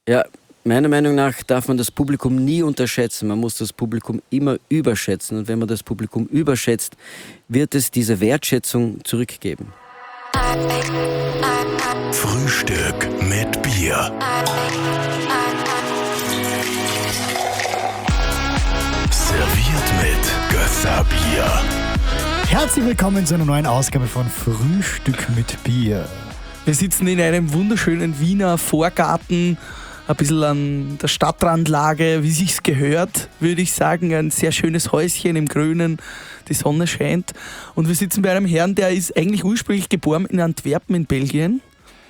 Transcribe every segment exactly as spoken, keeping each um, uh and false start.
Ja, meiner Meinung nach darf man das Publikum nie unterschätzen. Man muss das Publikum immer überschätzen. Und wenn man das Publikum überschätzt, wird es diese Wertschätzung zurückgeben. Frühstück mit Bier. Serviert mit Gösser Bier. Herzlich willkommen zu einer neuen Ausgabe von Frühstück mit Bier. Wir sitzen in einem wunderschönen Wiener Vorgarten, ein bisschen an der Stadtrandlage, wie sich's gehört, würde ich sagen. Ein sehr schönes Häuschen im Grünen, die Sonne scheint. Und wir sitzen bei einem Herrn, der ist eigentlich ursprünglich geboren in Antwerpen in Belgien.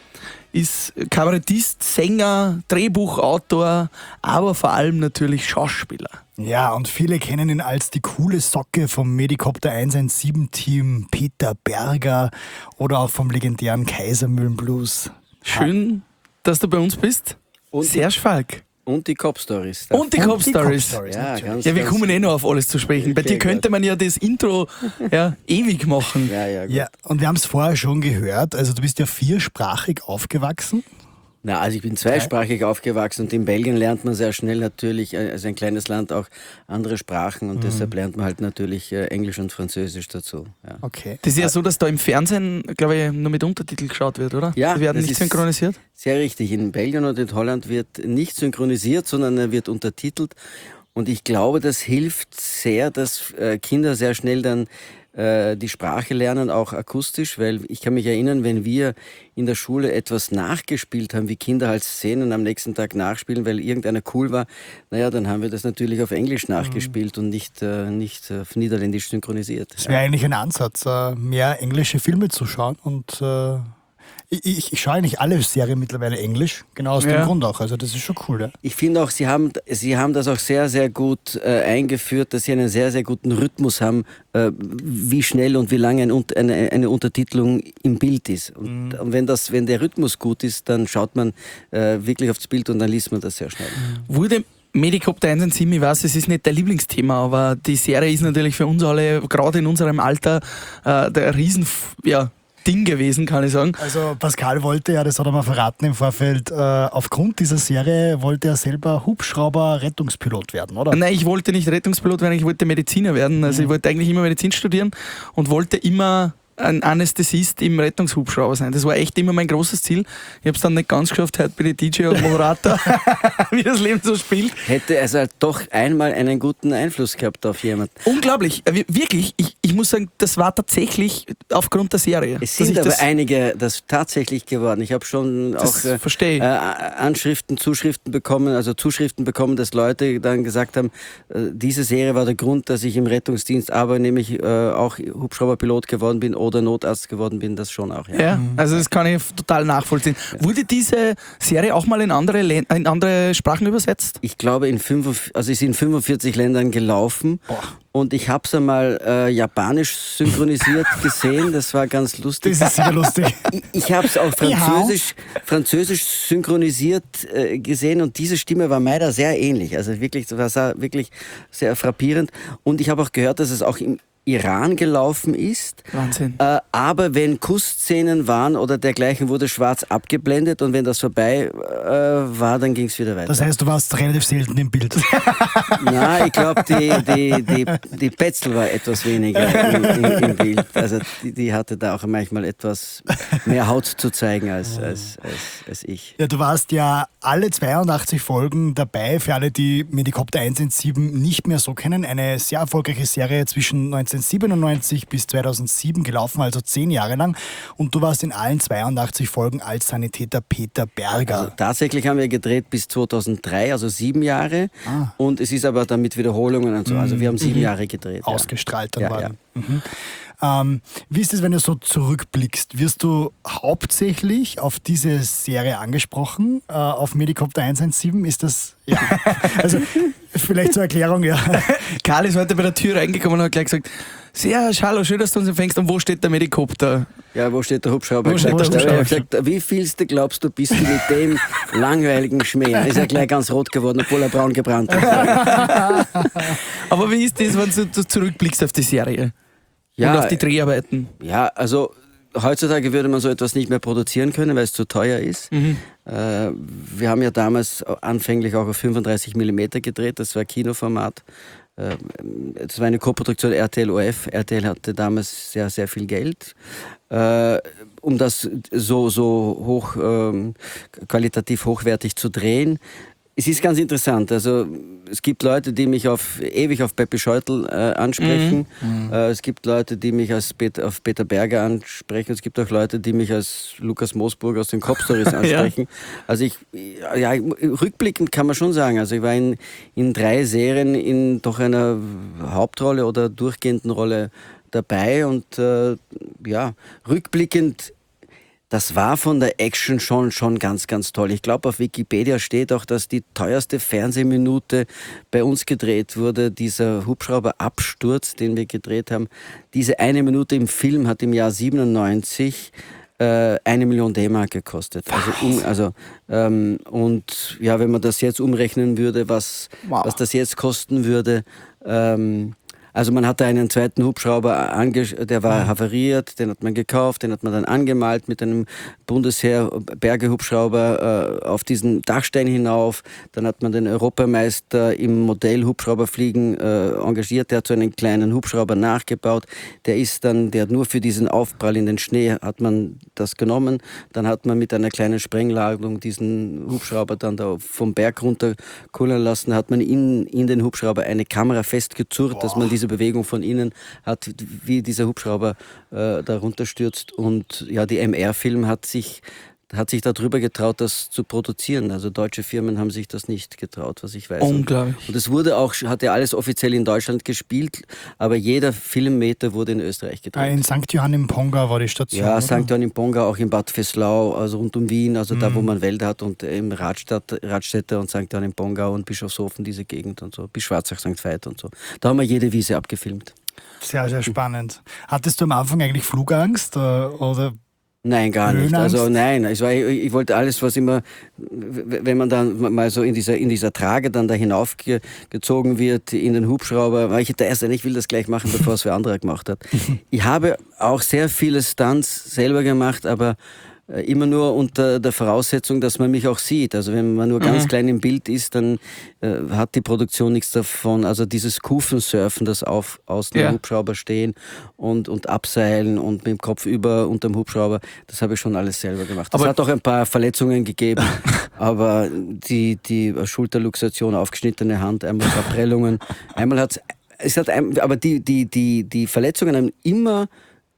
Ist Kabarettist, Sänger, Drehbuchautor, aber vor allem natürlich Schauspieler. Ja, und viele kennen ihn als die coole Socke vom Medikopter eins eins sieben Team Peter Berger oder auch vom legendären Kaisermühlenblues. Schön, dass du bei uns bist. Und Serge Falk. Und die Cop-Stories. Und die Cop-Stories. Ja, ganz, Ja, wir ganz kommen eh noch auf alles zu sprechen. Bei Okay, dir könnte gut. man ja das Intro ja, ewig machen. Ja, ja, gut. Ja, und wir haben es vorher schon gehört, also du bist ja viersprachig aufgewachsen. Na, also ich bin zweisprachig aufgewachsen und in Belgien lernt man sehr schnell natürlich, äh, also ein kleines Land, auch andere Sprachen und mhm. deshalb lernt man halt natürlich äh, Englisch und Französisch dazu. Ja. Okay. Das ist ja so, dass da im Fernsehen, glaube ich, nur mit Untertitel geschaut wird, oder? Ja, Die werden das nicht ist synchronisiert? Sehr richtig. In Belgien und in Holland wird nicht synchronisiert, sondern er wird untertitelt. Und ich glaube, das hilft sehr, dass äh, Kinder sehr schnell dann äh, die Sprache lernen, auch akustisch, weil ich kann mich erinnern, wenn wir in der Schule etwas nachgespielt haben, wie Kinder halt Szenen am nächsten Tag nachspielen, weil irgendeiner cool war, naja, dann haben wir das natürlich auf Englisch nachgespielt mhm. und nicht, äh, nicht auf Niederländisch synchronisiert. Das wäre eigentlich ein Ansatz, äh, mehr englische Filme zu schauen und äh Ich, ich, ich schaue eigentlich alle Serien mittlerweile Englisch, genau aus Ja. dem Grund auch. Also das ist schon cool. Ja? Ich finde auch, Sie haben, Sie haben das auch sehr, sehr gut äh, eingeführt, dass Sie einen sehr, sehr guten Rhythmus haben, äh, wie schnell und wie lange ein, eine, eine Untertitelung im Bild ist. Und, mhm. und wenn, das, wenn der Rhythmus gut ist, dann schaut man äh, wirklich aufs Bild und dann liest man das sehr schnell. Wurde Medikopter eins eins sieben, ich weiß, es ist nicht dein Lieblingsthema, aber die Serie ist natürlich für uns alle, gerade in unserem Alter, äh, der Riesen... Ja, Ding gewesen, kann ich sagen. Also Pascal wollte ja, das hat er mal verraten im Vorfeld, äh, aufgrund dieser Serie wollte er selber Hubschrauber-Rettungspilot werden, oder? Nein, ich wollte nicht Rettungspilot werden, ich wollte Mediziner werden. Also ich wollte eigentlich immer Medizin studieren und wollte immer ein Anästhesist im Rettungshubschrauber sein. Das war echt immer mein großes Ziel. Ich habe es dann nicht ganz geschafft, heute bin ich D J und Moderator, wie das Leben so spielt. Hätte also halt doch einmal einen guten Einfluss gehabt auf jemanden. Unglaublich, äh, wirklich. Ich, ich muss sagen, das war tatsächlich aufgrund der Serie. Es dass sind ich aber das, einige das tatsächlich geworden. Ich habe schon das auch äh, verstehe ich. äh, Anschriften, Zuschriften bekommen, also Zuschriften bekommen, dass Leute dann gesagt haben, äh, diese Serie war der Grund, dass ich im Rettungsdienst aber nämlich äh, auch Hubschrauberpilot geworden bin oder Notarzt geworden bin, das schon auch. Ja, Ja, also das kann ich total nachvollziehen. Ja. Wurde diese Serie auch mal in andere, Län- in andere Sprachen übersetzt? Ich glaube, in fünf, also ist in fünfundvierzig Ländern gelaufen. Boah. Und ich habe es einmal äh, japanisch synchronisiert gesehen, das war ganz lustig. Das ist sicher lustig. Ich, ich habe es auch französisch, französisch synchronisiert äh, gesehen und diese Stimme war meiner sehr ähnlich. Also wirklich, das war wirklich sehr frappierend. Und ich habe auch gehört, dass es auch im Iran gelaufen ist. Wahnsinn. Äh, aber wenn Kussszenen waren oder dergleichen, wurde schwarz abgeblendet und wenn das vorbei äh, war, dann ging es wieder weiter. Das heißt, du warst relativ selten im Bild. Na, ich glaube, die, die, die, die Petzel war etwas weniger im, im, im Bild. Also die, die hatte da auch manchmal etwas mehr Haut zu zeigen als, als, als, als ich. Ja, du warst ja alle zweiundachtzig Folgen dabei, für alle, die Medikopter eins eins sieben nicht mehr so kennen. Eine sehr erfolgreiche Serie zwischen neunzehnhundertsiebenundneunzig bis zweitausendsieben gelaufen, also zehn Jahre lang. Und du warst in allen zweiundachtzig Folgen als Sanitäter Peter Berger. Also tatsächlich haben wir gedreht bis zweitausenddrei, also sieben Jahre. Ah. Und es ist aber dann mit Wiederholungen und so. Also wir haben sieben Mhm. Jahre gedreht. Ausgestrahlt dann Ja, waren. ja. Mhm. Ähm, wie ist es, wenn du so zurückblickst? Wirst du hauptsächlich auf diese Serie angesprochen, äh, auf Medikopter eins eins sieben? Ist das, ja, also vielleicht zur Erklärung, ja. Karl ist heute bei der Tür reingekommen und hat gleich gesagt, sehr, hallo, schön, dass du uns empfängst. Und wo steht der Medikopter? Ja, wo steht der Hubschrauber? Wo Ich steht hab der gesagt, Hubschrauber? ich hab gesagt, wie vielste glaubst du, bist du mit dem langweiligen Schmäh? Er ist ja gleich ganz rot geworden, obwohl er braun gebrannt ist. Aber wie ist das, wenn du zurückblickst auf die Serie? Ja, Und auf die Dreharbeiten? ja, also heutzutage würde man so etwas nicht mehr produzieren können, weil es zu teuer ist. Mhm. Äh, wir haben ja damals anfänglich auch auf fünfunddreißig Millimeter gedreht, das war Kinoformat. Äh, das war eine Koproduktion R T L O F. R T L hatte damals sehr, sehr viel Geld. Äh, um das so, so hoch, ähm, qualitativ hochwertig zu drehen. Es ist ganz interessant. Also es gibt Leute, die mich auf, ewig auf Peppe Scheutel äh, ansprechen. Mhm. Äh, es gibt Leute, die mich als Peter, auf Peter Berger ansprechen. Es gibt auch Leute, die mich als Lukas Moosburg aus den Cop Stories ansprechen. Ja. Also ich, ja, rückblickend kann man schon sagen. Also ich war in, in drei Serien in doch einer Hauptrolle oder durchgehenden Rolle dabei und äh, ja, rückblickend. Das war von der Action schon, schon ganz, ganz toll. Ich glaube, auf Wikipedia steht auch, dass die teuerste Fernsehminute bei uns gedreht wurde. Dieser Hubschrauberabsturz, den wir gedreht haben. Diese eine Minute im Film hat im Jahr siebenundneunzig äh, eine Million D-Mark gekostet. Also, um, also ähm, und ja, wenn man das jetzt umrechnen würde, was, wow. was das jetzt kosten würde, ähm, also man hatte einen zweiten Hubschrauber, ange- der war havariert, den hat man gekauft, den hat man dann angemalt mit einem Bundesheer-Berge-Hubschrauber äh, auf diesen Dachstein hinauf. Dann hat man den Europameister im Modell-Hubschrauberfliegen äh, engagiert, der hat so einen kleinen Hubschrauber nachgebaut. Der ist dann, der hat nur für diesen Aufprall in den Schnee hat man das genommen. Dann hat man mit einer kleinen Sprengladung diesen Hubschrauber dann da vom Berg runter kullern lassen, hat man in, in den Hubschrauber eine Kamera festgezurrt, Boah. dass man diese Bewegung von innen hat, wie dieser Hubschrauber äh, da runterstürzt. Und ja, die M R-Film hat sich, hat sich darüber getraut, das zu produzieren. Also deutsche Firmen haben sich das nicht getraut, was ich weiß. Unglaublich. Und es wurde auch, hat ja alles offiziell in Deutschland gespielt, aber jeder Filmmeter wurde in Österreich gedreht. Ah, in Sankt Johann im Pongau war die Station. Ja, oder? Sankt Johann im Pongau, auch in Bad Veslau, also rund um Wien, also mhm. da, wo man Wälder hat und im Radstadt, Radstätte und Sankt Johann im Pongau und Bischofshofen, diese Gegend und so, bis Schwarzach, Sankt Veit und so. Da haben wir jede Wiese abgefilmt. Sehr, sehr spannend. Hattest du am Anfang eigentlich Flugangst oder? Nein, gar nicht. Also nein, es war, ich, ich wollte alles, was immer, wenn man dann mal so in dieser, in dieser Trage dann da hinaufgezogen wird, in den Hubschrauber, war ich der Erste, ich will das gleich machen, bevor es wer anderer gemacht hat. Ich habe auch sehr viele Stunts selber gemacht, aber immer nur unter der Voraussetzung, dass man mich auch sieht. Also wenn man nur ganz mhm. klein im Bild ist, dann äh, hat die Produktion nichts davon. Also dieses Kufensurfen, das auf außen ja. am Hubschrauber stehen und, und abseilen und mit dem Kopf über unterm Hubschrauber, das habe ich schon alles selber gemacht. Es hat auch ein paar Verletzungen gegeben, aber die, die Schulterluxation, aufgeschnittene Hand, einmal Verprellungen, einmal hat's, es hat, ein, aber die, die, die, die Verletzungen haben immer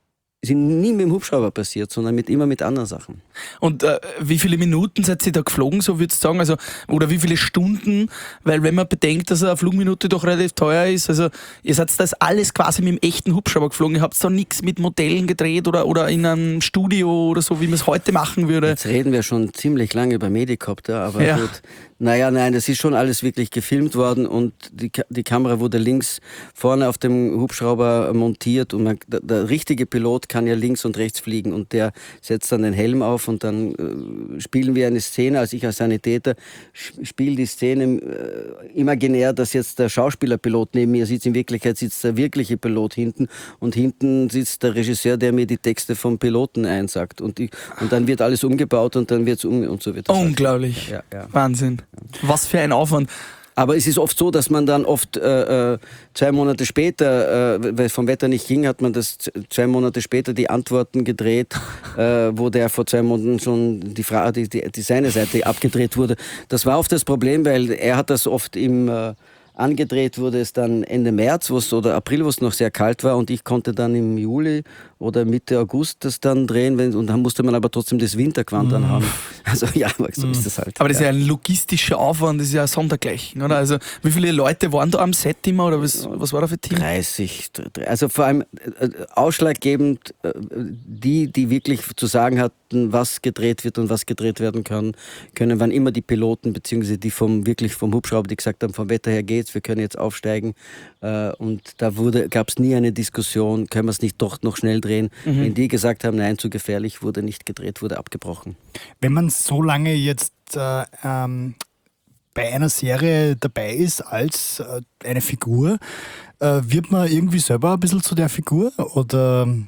sind nie mit dem Hubschrauber passiert, sondern mit, immer mit anderen Sachen. Und äh, wie viele Minuten seid ihr da geflogen, so würdest du sagen? Also, oder wie viele Stunden? Weil wenn man bedenkt, dass eine Flugminute doch relativ teuer ist, also ihr seid das alles quasi mit dem echten Hubschrauber geflogen, ihr habt da nichts mit Modellen gedreht oder, oder in einem Studio oder so, wie man es heute machen würde. Jetzt reden wir schon ziemlich lange über Medicopter, aber ja. gut. Naja, nein, das ist schon alles wirklich gefilmt worden und die, die Kamera wurde links vorne auf dem Hubschrauber montiert und man, der, der richtige Pilot kann ja links und rechts fliegen und der setzt dann den Helm auf und dann äh, spielen wir eine Szene, als ich als Sanitäter spiele die Szene äh, imaginär, dass jetzt der Schauspielerpilot neben mir sitzt, in Wirklichkeit sitzt der wirkliche Pilot hinten und hinten sitzt der Regisseur, der mir die Texte vom Piloten einsagt und, ich, und dann wird alles umgebaut und dann wird es um und so wird das. Unglaublich, ja, ja. Wahnsinn. Was für ein Aufwand. Aber es ist oft so, dass man dann oft äh, zwei Monate später, äh, weil es vom Wetter nicht ging, hat man das zwei Monate später die Antworten gedreht, äh, wo der vor zwei Monaten schon die, Fra- die, die, die seine Seite abgedreht wurde. Das war oft das Problem, weil er hat das oft im... Äh, angedreht wurde es dann Ende März wo's, oder April, wo es noch sehr kalt war und ich konnte dann im Juli oder Mitte August das dann drehen wenn, und dann musste man aber trotzdem das Wintergewand mm. anhaben. Also ja, so mm. ist das halt. Aber das ist ja ja ein logistischer Aufwand, das ist ja sondergleichen, oder? Also wie viele Leute waren da am Set immer oder was, was war da für ein Team? dreißig. Also vor allem äh, ausschlaggebend äh, die, die wirklich zu sagen hatten, was gedreht wird und was gedreht werden kann, können, waren immer die Piloten, beziehungsweise die vom, wirklich vom Hubschrauber, die gesagt haben, vom Wetter her geht's, wir können jetzt aufsteigen. Äh, und da gab es nie eine Diskussion, können wir es nicht doch noch schnell drehen. Mhm. Wenn die gesagt haben, nein, zu gefährlich, wurde nicht gedreht, wurde abgebrochen. Wenn man so lange jetzt äh, ähm, bei einer Serie dabei ist als äh, eine Figur, äh, wird man irgendwie selber ein bisschen zu der Figur? Oder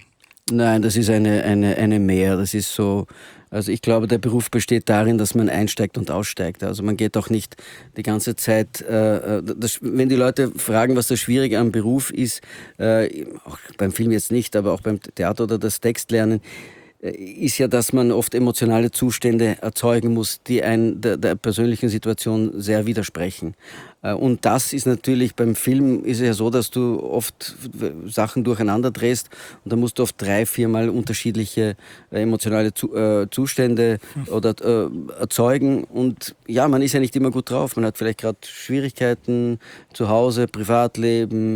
Nein, das ist eine, eine, eine Mehr. Das ist so, also ich glaube, der Beruf besteht darin, dass man einsteigt und aussteigt. Also man geht auch nicht die ganze Zeit, äh, das, wenn die Leute fragen, was das Schwierige am Beruf ist, äh, auch beim Film jetzt nicht, aber auch beim Theater oder das Textlernen, ist ja, dass man oft emotionale Zustände erzeugen muss, die einen der, der persönlichen Situation sehr widersprechen. Und das ist natürlich, beim Film ist es ja so, dass du oft Sachen durcheinander drehst und da musst du oft drei, viermal unterschiedliche emotionale Zustände oder äh, erzeugen. Und ja, man ist ja nicht immer gut drauf. Man hat vielleicht gerade Schwierigkeiten zu Hause, Privatleben,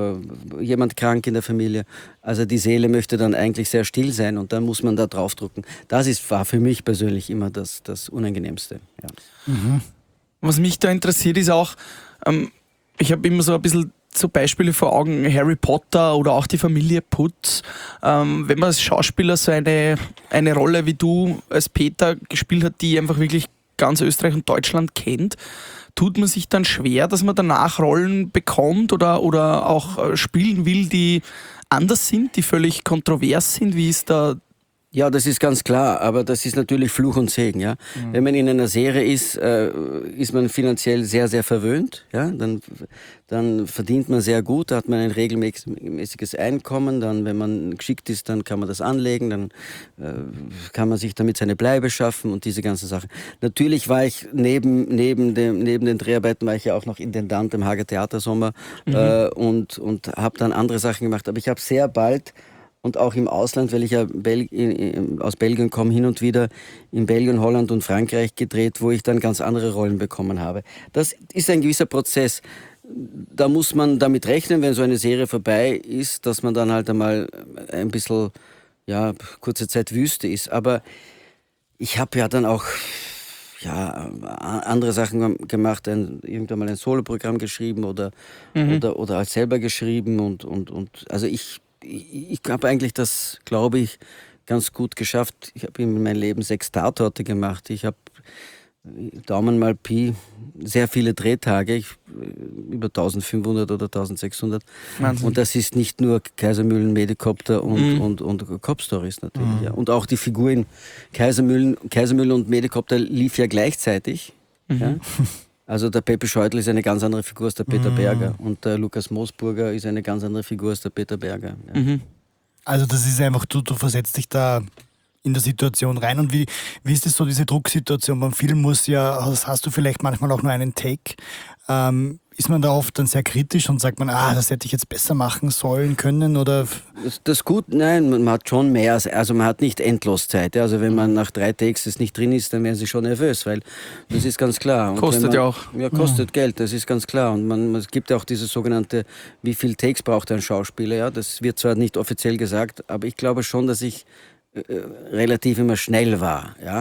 äh, jemand krank in der Familie. Also die Seele möchte dann eigentlich sehr still sein und dann muss man da draufdrücken. Das ist, war für mich persönlich immer das, das Unangenehmste. Ja. Mhm. Was mich da interessiert ist auch, ähm, ich habe immer so ein bisschen so Beispiele vor Augen, Harry Potter oder auch die Familie Putz. Ähm, wenn man als Schauspieler so eine, eine Rolle wie du als Peter gespielt hat, die einfach wirklich ganz Österreich und Deutschland kennt, tut man sich dann schwer, dass man danach Rollen bekommt oder, oder auch spielen will, die anders sind, die völlig kontrovers sind? Wie ist da... Ja, das ist ganz klar, aber das ist natürlich Fluch und Segen. Ja? Mhm. Wenn man in einer Serie ist, äh, ist man finanziell sehr, sehr verwöhnt. Ja? Dann, dann verdient man sehr gut, da hat man ein regelmäßiges Einkommen. Dann, wenn man geschickt ist, dann kann man das anlegen, dann äh, kann man sich damit seine Bleibe schaffen und diese ganzen Sachen. Natürlich war ich neben, neben, dem, neben den Dreharbeiten war ich ja auch noch Intendant im Hager Theatersommer mhm. äh, und, und habe dann andere Sachen gemacht. Aber ich habe sehr bald und auch im Ausland, weil ich ja Bel- aus Belgien komme, hin und wieder in Belgien, Holland und Frankreich gedreht, wo ich dann ganz andere Rollen bekommen habe. Das ist ein gewisser Prozess. Da muss man damit rechnen, wenn so eine Serie vorbei ist, dass man dann halt einmal ein bisschen, ja, kurze Zeit Wüste ist. Aber ich habe ja dann auch ja, andere Sachen gemacht, ein, irgendwann mal ein Soloprogramm geschrieben oder, mhm. oder, oder als selber geschrieben und, und, und also ich Ich, ich habe eigentlich das, glaube ich, ganz gut geschafft. Ich habe in meinem Leben sechs Tatorte gemacht. Ich habe, Daumen mal Pi, sehr viele Drehtage, ich, über eintausendfünfhundert oder eintausendsechshundert. Wahnsinn. Und das ist nicht nur Kaisermühlen, Medikopter und, mhm. und, und Cop-Stories natürlich. Mhm. Ja. Und auch die Figur in Kaisermühlen, Kaisermühlen und Medikopter lief ja gleichzeitig. Mhm. Ja. Also der Pepe Scheutl ist eine ganz andere Figur als der Peter mhm. Berger und der Lukas Moosburger ist eine ganz andere Figur als der Peter Berger. Ja. Mhm. Also das ist einfach, du, du versetzt dich da in der Situation rein. Und wie, wie ist das so, diese Drucksituation? Beim Film muss ja, hast, hast du vielleicht manchmal auch nur einen Take. Ähm, ist man da oft dann sehr kritisch und sagt man, ah, das hätte ich jetzt besser machen sollen können? Oder? Das, das gut, nein, man hat schon mehr, also man hat nicht endlos Zeit. Also wenn man nach drei Takes das nicht drin ist, dann werden sie schon nervös, weil das ist ganz klar. Und kostet man, ja auch. Ja, kostet mhm. Geld, das ist ganz klar. Und man, es gibt ja auch diese sogenannte, wie viel Takes braucht ein Schauspieler? Ja, das wird zwar nicht offiziell gesagt, aber ich glaube schon, dass ich äh, relativ immer schnell war. Ja,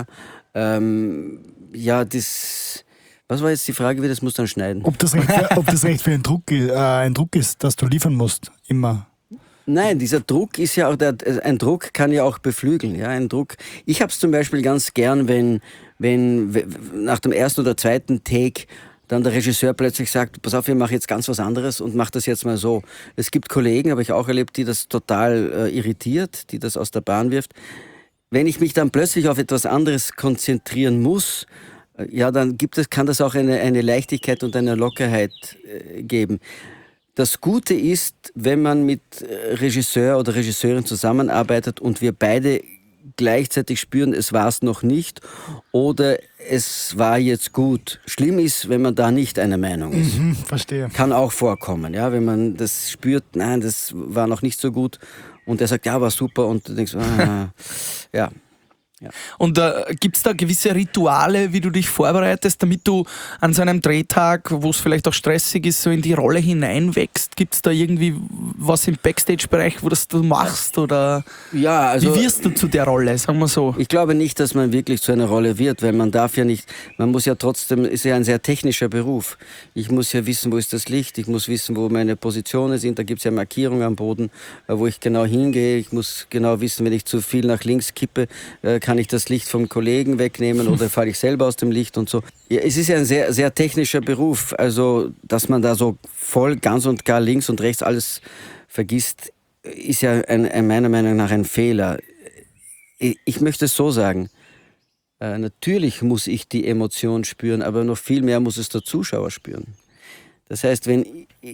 ähm, ja das... Was war jetzt die Frage, wie das muss dann schneiden? Ob das recht für, ob das recht für ein Druck, äh, ein Druck ist, dass du liefern musst, immer. Nein, dieser Druck ist ja auch, der, ein Druck kann ja auch beflügeln. Ja, ein Druck. Ich habe es zum Beispiel ganz gern, wenn, wenn nach dem ersten oder zweiten Take dann der Regisseur plötzlich sagt, pass auf, wir machen jetzt ganz was anderes und mach das jetzt mal so. Es gibt Kollegen, habe ich auch erlebt, die das total äh, irritiert, die das aus der Bahn wirft. Wenn ich mich dann plötzlich auf etwas anderes konzentrieren muss, ja, dann gibt es, kann das auch eine, eine Leichtigkeit und eine Lockerheit äh, geben. Das Gute ist, wenn man mit Regisseur oder Regisseurin zusammenarbeitet und wir beide gleichzeitig spüren, es war es noch nicht oder es war jetzt gut. Schlimm ist, wenn man da nicht einer Meinung ist. Mhm, verstehe. Kann auch vorkommen, ja, wenn man das spürt, nein, das war noch nicht so gut und er sagt, ja, war super und du denkst, ah, ja. Ja. Und äh, gibt es da gewisse Rituale, wie du dich vorbereitest, damit du an so einem Drehtag, wo es vielleicht auch stressig ist, so in die Rolle hineinwächst? Gibt es da irgendwie was im Backstage-Bereich, wo das du machst? Oder ja, also, wie wirst du zu der Rolle, sagen wir so? Ich glaube nicht, dass man wirklich zu einer Rolle wird, weil man darf ja nicht, man muss ja trotzdem, ist ja ein sehr technischer Beruf. Ich muss ja wissen, wo ist das Licht, ich muss wissen, wo meine Positionen sind, da gibt es ja Markierungen am Boden, wo ich genau hingehe, ich muss genau wissen, wenn ich zu viel nach links kippe, kann ich das Licht vom Kollegen wegnehmen oder falle ich selber aus dem Licht und so. Ja, es ist ja ein sehr, sehr technischer Beruf, also dass man da so voll ganz und gar links und rechts alles vergisst, ist ja ein, ein, meiner Meinung nach ein Fehler. Ich, ich möchte es so sagen, äh, natürlich muss ich die Emotion spüren, aber noch viel mehr muss es der Zuschauer spüren. Das heißt, wenn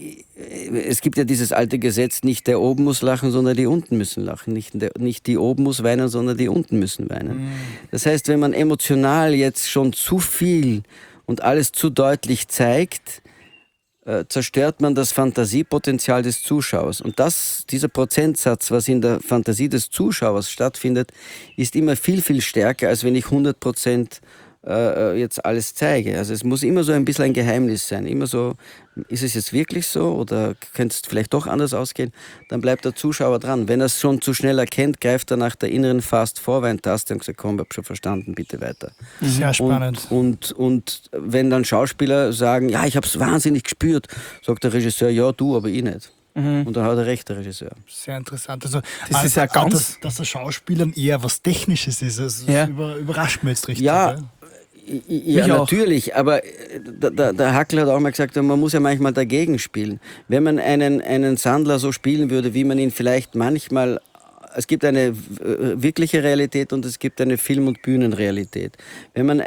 es gibt ja dieses alte Gesetz, nicht der oben muss lachen, sondern die unten müssen lachen. Nicht, der, nicht die oben muss weinen, sondern die unten müssen weinen. Mhm. Das heißt, wenn man emotional jetzt schon zu viel und alles zu deutlich zeigt, äh, zerstört man das Fantasiepotenzial des Zuschauers. Und das, dieser Prozentsatz, was in der Fantasie des Zuschauers stattfindet, ist immer viel, viel stärker, als wenn ich hundert Prozent äh, jetzt alles zeige. Also es muss immer so ein bisschen ein Geheimnis sein. Immer so, ist es jetzt wirklich so oder könnte es vielleicht doch anders ausgehen? Dann bleibt der Zuschauer dran. Wenn er es schon zu schnell erkennt, greift er nach der inneren Fast-Forward-Taste und sagt, komm, ich habe schon verstanden, bitte weiter. Sehr spannend. Und, und, und wenn dann Schauspieler sagen, ja, ich habe es wahnsinnig gespürt, sagt der Regisseur, ja, du, aber ich nicht. Mhm. Und dann hat er recht, der Regisseur. Sehr interessant. Also, das also, ist ja ganz dass, dass der Schauspielern eher was Technisches ist, also ja. Das überrascht mich jetzt richtig. Ja, ja, natürlich, aber der, der Hackl hat auch mal gesagt, man muss ja manchmal dagegen spielen. Wenn man einen, einen Sandler so spielen würde, wie man ihn vielleicht manchmal... Es gibt eine wirkliche Realität und es gibt eine Film- und Bühnenrealität. Wenn man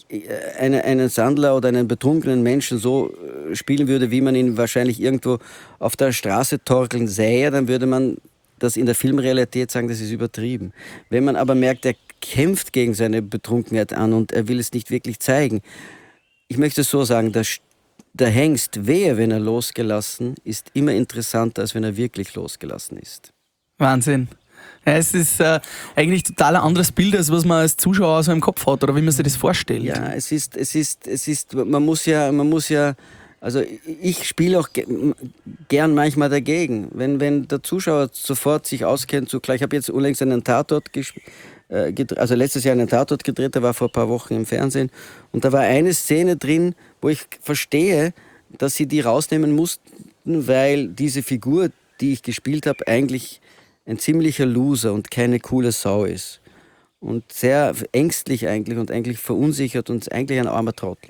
eine, einen Sandler oder einen betrunkenen Menschen so spielen würde, wie man ihn wahrscheinlich irgendwo auf der Straße torkeln sähe, dann würde man das in der Filmrealität sagen, das ist übertrieben. Wenn man aber merkt, er kämpft gegen seine Betrunkenheit an und er will es nicht wirklich zeigen. Ich möchte es so sagen, der, der Hengst, wehe, wenn er losgelassen ist, immer interessanter, als wenn er wirklich losgelassen ist. Wahnsinn. Ja, es ist äh, eigentlich total ein anderes Bild, als was man als Zuschauer so im Kopf hat oder wie man sich das vorstellt. Ja, es ist, es ist, es ist, man muss ja, man muss ja, also ich spiele auch gern manchmal dagegen, wenn, wenn der Zuschauer sofort sich auskennt, so klar, ich habe jetzt unlängst einen Tatort gespielt, also letztes Jahr einen Tatort gedreht, der war vor ein paar Wochen im Fernsehen und da war eine Szene drin, wo ich verstehe, dass sie die rausnehmen mussten, weil diese Figur, die ich gespielt habe, eigentlich ein ziemlicher Loser und keine coole Sau ist und sehr ängstlich eigentlich und eigentlich verunsichert und eigentlich ein armer Trottel.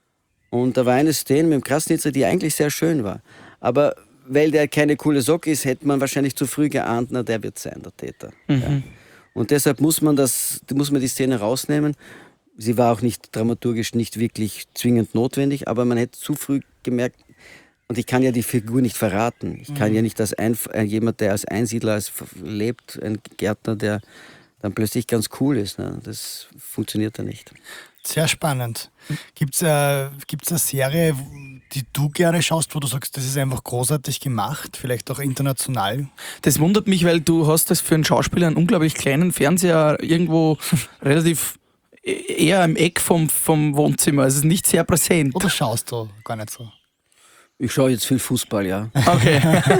Und da war eine Szene mit dem Krasnitzer, die eigentlich sehr schön war, aber weil der keine coole Socke ist, hätte man wahrscheinlich zu früh geahnt, na, der wird sein, der Täter. Mhm. Ja. Und deshalb muss man, das, muss man die Szene rausnehmen. Sie war auch nicht dramaturgisch nicht wirklich zwingend notwendig, aber man hätte zu früh gemerkt, und ich kann ja die Figur nicht verraten. Ich kann mhm. ja nicht als ein, jemand, der als Einsiedler als lebt, ein Gärtner, der dann plötzlich ganz cool ist. Ne? Das funktioniert ja nicht. Sehr spannend. Gibt es äh, gibt's eine Serie, die du gerne schaust, wo du sagst, das ist einfach großartig gemacht, vielleicht auch international? Das wundert mich, weil du hast das für einen Schauspieler einen unglaublich kleinen Fernseher irgendwo relativ eher im Eck vom, vom Wohnzimmer. Also es ist nicht sehr präsent. Oder schaust du gar nicht so? Ich schaue jetzt viel Fußball, ja. Okay.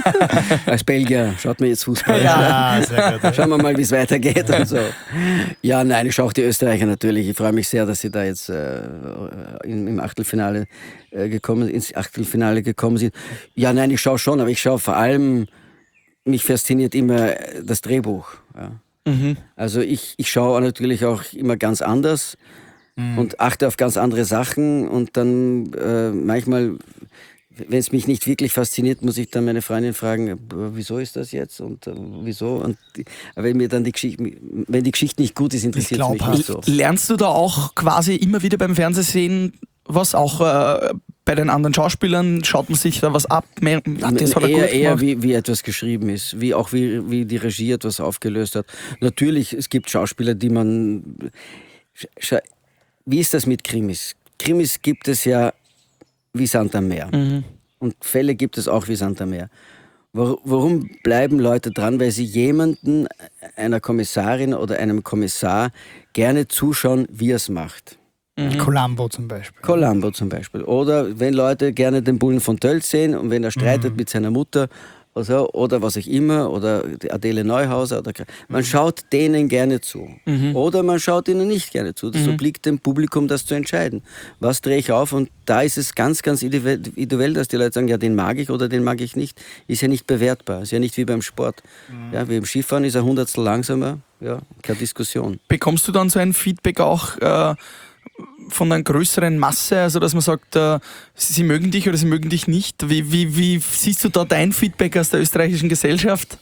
Als Belgier schaut man jetzt Fußball. Ja, sehr gut. Schauen wir mal, wie es weitergeht und so. Ja, nein, ich schaue auch die Österreicher natürlich. Ich freue mich sehr, dass sie da jetzt äh, im, im Achtelfinale äh, gekommen, ins Achtelfinale gekommen sind. Ja, nein, ich schaue schon, aber ich schaue vor allem, mich fasziniert immer das Drehbuch. Ja. Mhm. Also ich, ich schaue natürlich auch immer ganz anders mhm. und achte auf ganz andere Sachen und dann äh, manchmal... Wenn es mich nicht wirklich fasziniert, muss ich dann meine Freundin fragen, wieso ist das jetzt und äh, wieso? Und wenn mir dann die Geschichte, wenn die Geschichte nicht gut ist, interessiert es mich nicht so. Lernst du da auch quasi immer wieder beim Fernsehsehen was auch äh, bei den anderen Schauspielern? Schaut man sich da was ab? Mehr, das hat er eher gut eher wie, wie etwas geschrieben ist, wie auch wie, wie die Regie etwas aufgelöst hat. Natürlich, es gibt Schauspieler, die man... Wie ist das mit Krimis? Krimis gibt es ja wie Sand am Meer. Mhm. Und Fälle gibt es auch wie Sand am Meer. Warum bleiben Leute dran? Weil sie jemanden, einer Kommissarin oder einem Kommissar, gerne zuschauen, wie er es macht. Mhm. Columbo zum Beispiel. Columbo zum Beispiel. Oder wenn Leute gerne den Bullen von Tölz sehen und wenn er streitet mhm. mit seiner Mutter oder, oder was auch immer, oder Adele Neuhauser. Oder, man mhm. schaut denen gerne zu. Mhm. Oder man schaut ihnen nicht gerne zu. Das mhm. obliegt dem Publikum, das zu entscheiden. Was drehe ich auf? Und da ist es ganz, ganz individuell, dass die Leute sagen, ja, den mag ich oder den mag ich nicht. Ist ja nicht bewertbar. Ist ja nicht wie beim Sport. Mhm. Ja, wie im Skifahren ist ein Hundertstel langsamer. Ja, keine Diskussion. Bekommst du dann so ein Feedback auch äh, von einer größeren Masse, also dass man sagt, äh, sie mögen dich oder sie mögen dich nicht? Wie, wie, wie siehst du da dein Feedback aus der österreichischen Gesellschaft?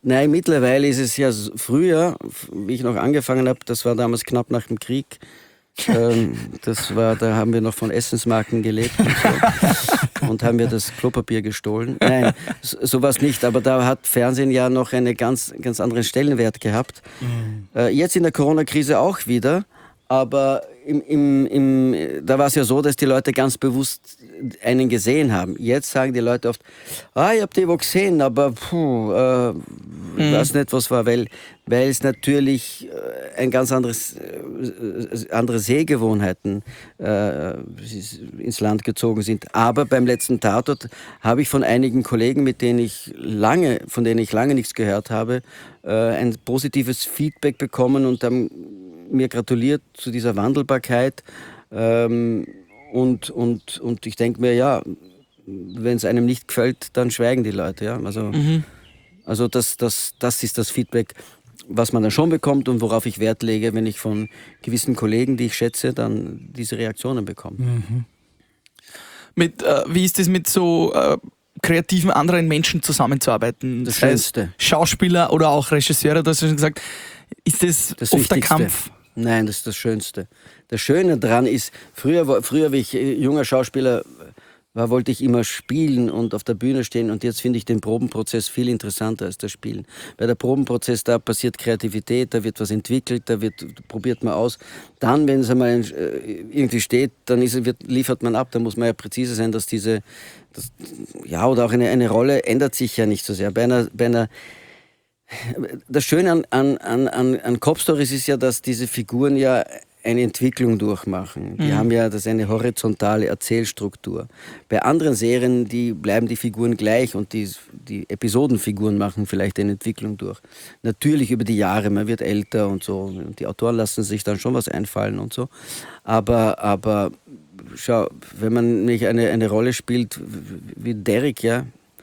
Nein, mittlerweile ist es ja s- früher, f- wie ich noch angefangen habe, das war damals knapp nach dem Krieg. ähm, das war, da haben wir noch von Essensmarken gelebt und, so. Und haben wir das Klopapier gestohlen. Nein, so, sowas nicht. Aber da hat Fernsehen ja noch einen ganz, ganz anderen Stellenwert gehabt. Äh, jetzt in der Corona-Krise auch wieder. Aber im, im, im, da war es ja so, dass die Leute ganz bewusst einen gesehen haben. Jetzt sagen die Leute oft, ah, ich hab die wo gesehen, aber puh, äh, ich weiß nicht, was war, weil, weil es natürlich äh, ein ganz anderes, äh, andere Sehgewohnheiten äh, ins Land gezogen sind. Aber beim letzten Tatort habe ich von einigen Kollegen, mit denen ich lange, von denen ich lange nichts gehört habe, äh, ein positives Feedback bekommen und haben mir gratuliert zu dieser Wandelbarkeit. Ähm, und, und, und ich denke mir, ja, wenn es einem nicht gefällt, dann schweigen die Leute. Ja? Also, Mhm. also das, das, das ist das Feedback, was man dann schon bekommt und worauf ich Wert lege, wenn ich von gewissen Kollegen, die ich schätze, dann diese Reaktionen bekomme. Mit, äh, wie ist es mit so äh, kreativen anderen Menschen zusammenzuarbeiten? Das Sei es Schönste. Schauspieler oder auch Regisseure, du hast ja schon gesagt, ist das, Das oft der Wichtigste. Kampf? Nein, das ist das Schönste. Das Schöne daran ist, früher, war- früher wie ich äh, junger Schauspieler war, wollte ich immer spielen und auf der Bühne stehen, und jetzt finde ich den Probenprozess viel interessanter als das Spielen. Weil der Probenprozess, da passiert Kreativität, da wird was entwickelt, da wird, probiert man aus. Dann, wenn es einmal ein- äh, irgendwie steht, dann ist, es- wird, liefert man ab. Da muss man ja präzise sein, dass diese, das, ja, oder auch eine, eine Rolle ändert sich ja nicht so sehr. Bei einer, bei einer Das Schöne an, an, an, an an Cop-Stories ist ja, dass diese Figuren ja eine Entwicklung durchmachen. Die haben ja das ist eine horizontale Erzählstruktur. Bei anderen Serien, die bleiben die Figuren gleich und die, die Episodenfiguren machen vielleicht eine Entwicklung durch. Natürlich über die Jahre, man wird älter und so. Und die Autoren lassen sich dann schon was einfallen und so. Aber, aber schau, wenn man nicht eine, eine Rolle spielt wie Derek, ja,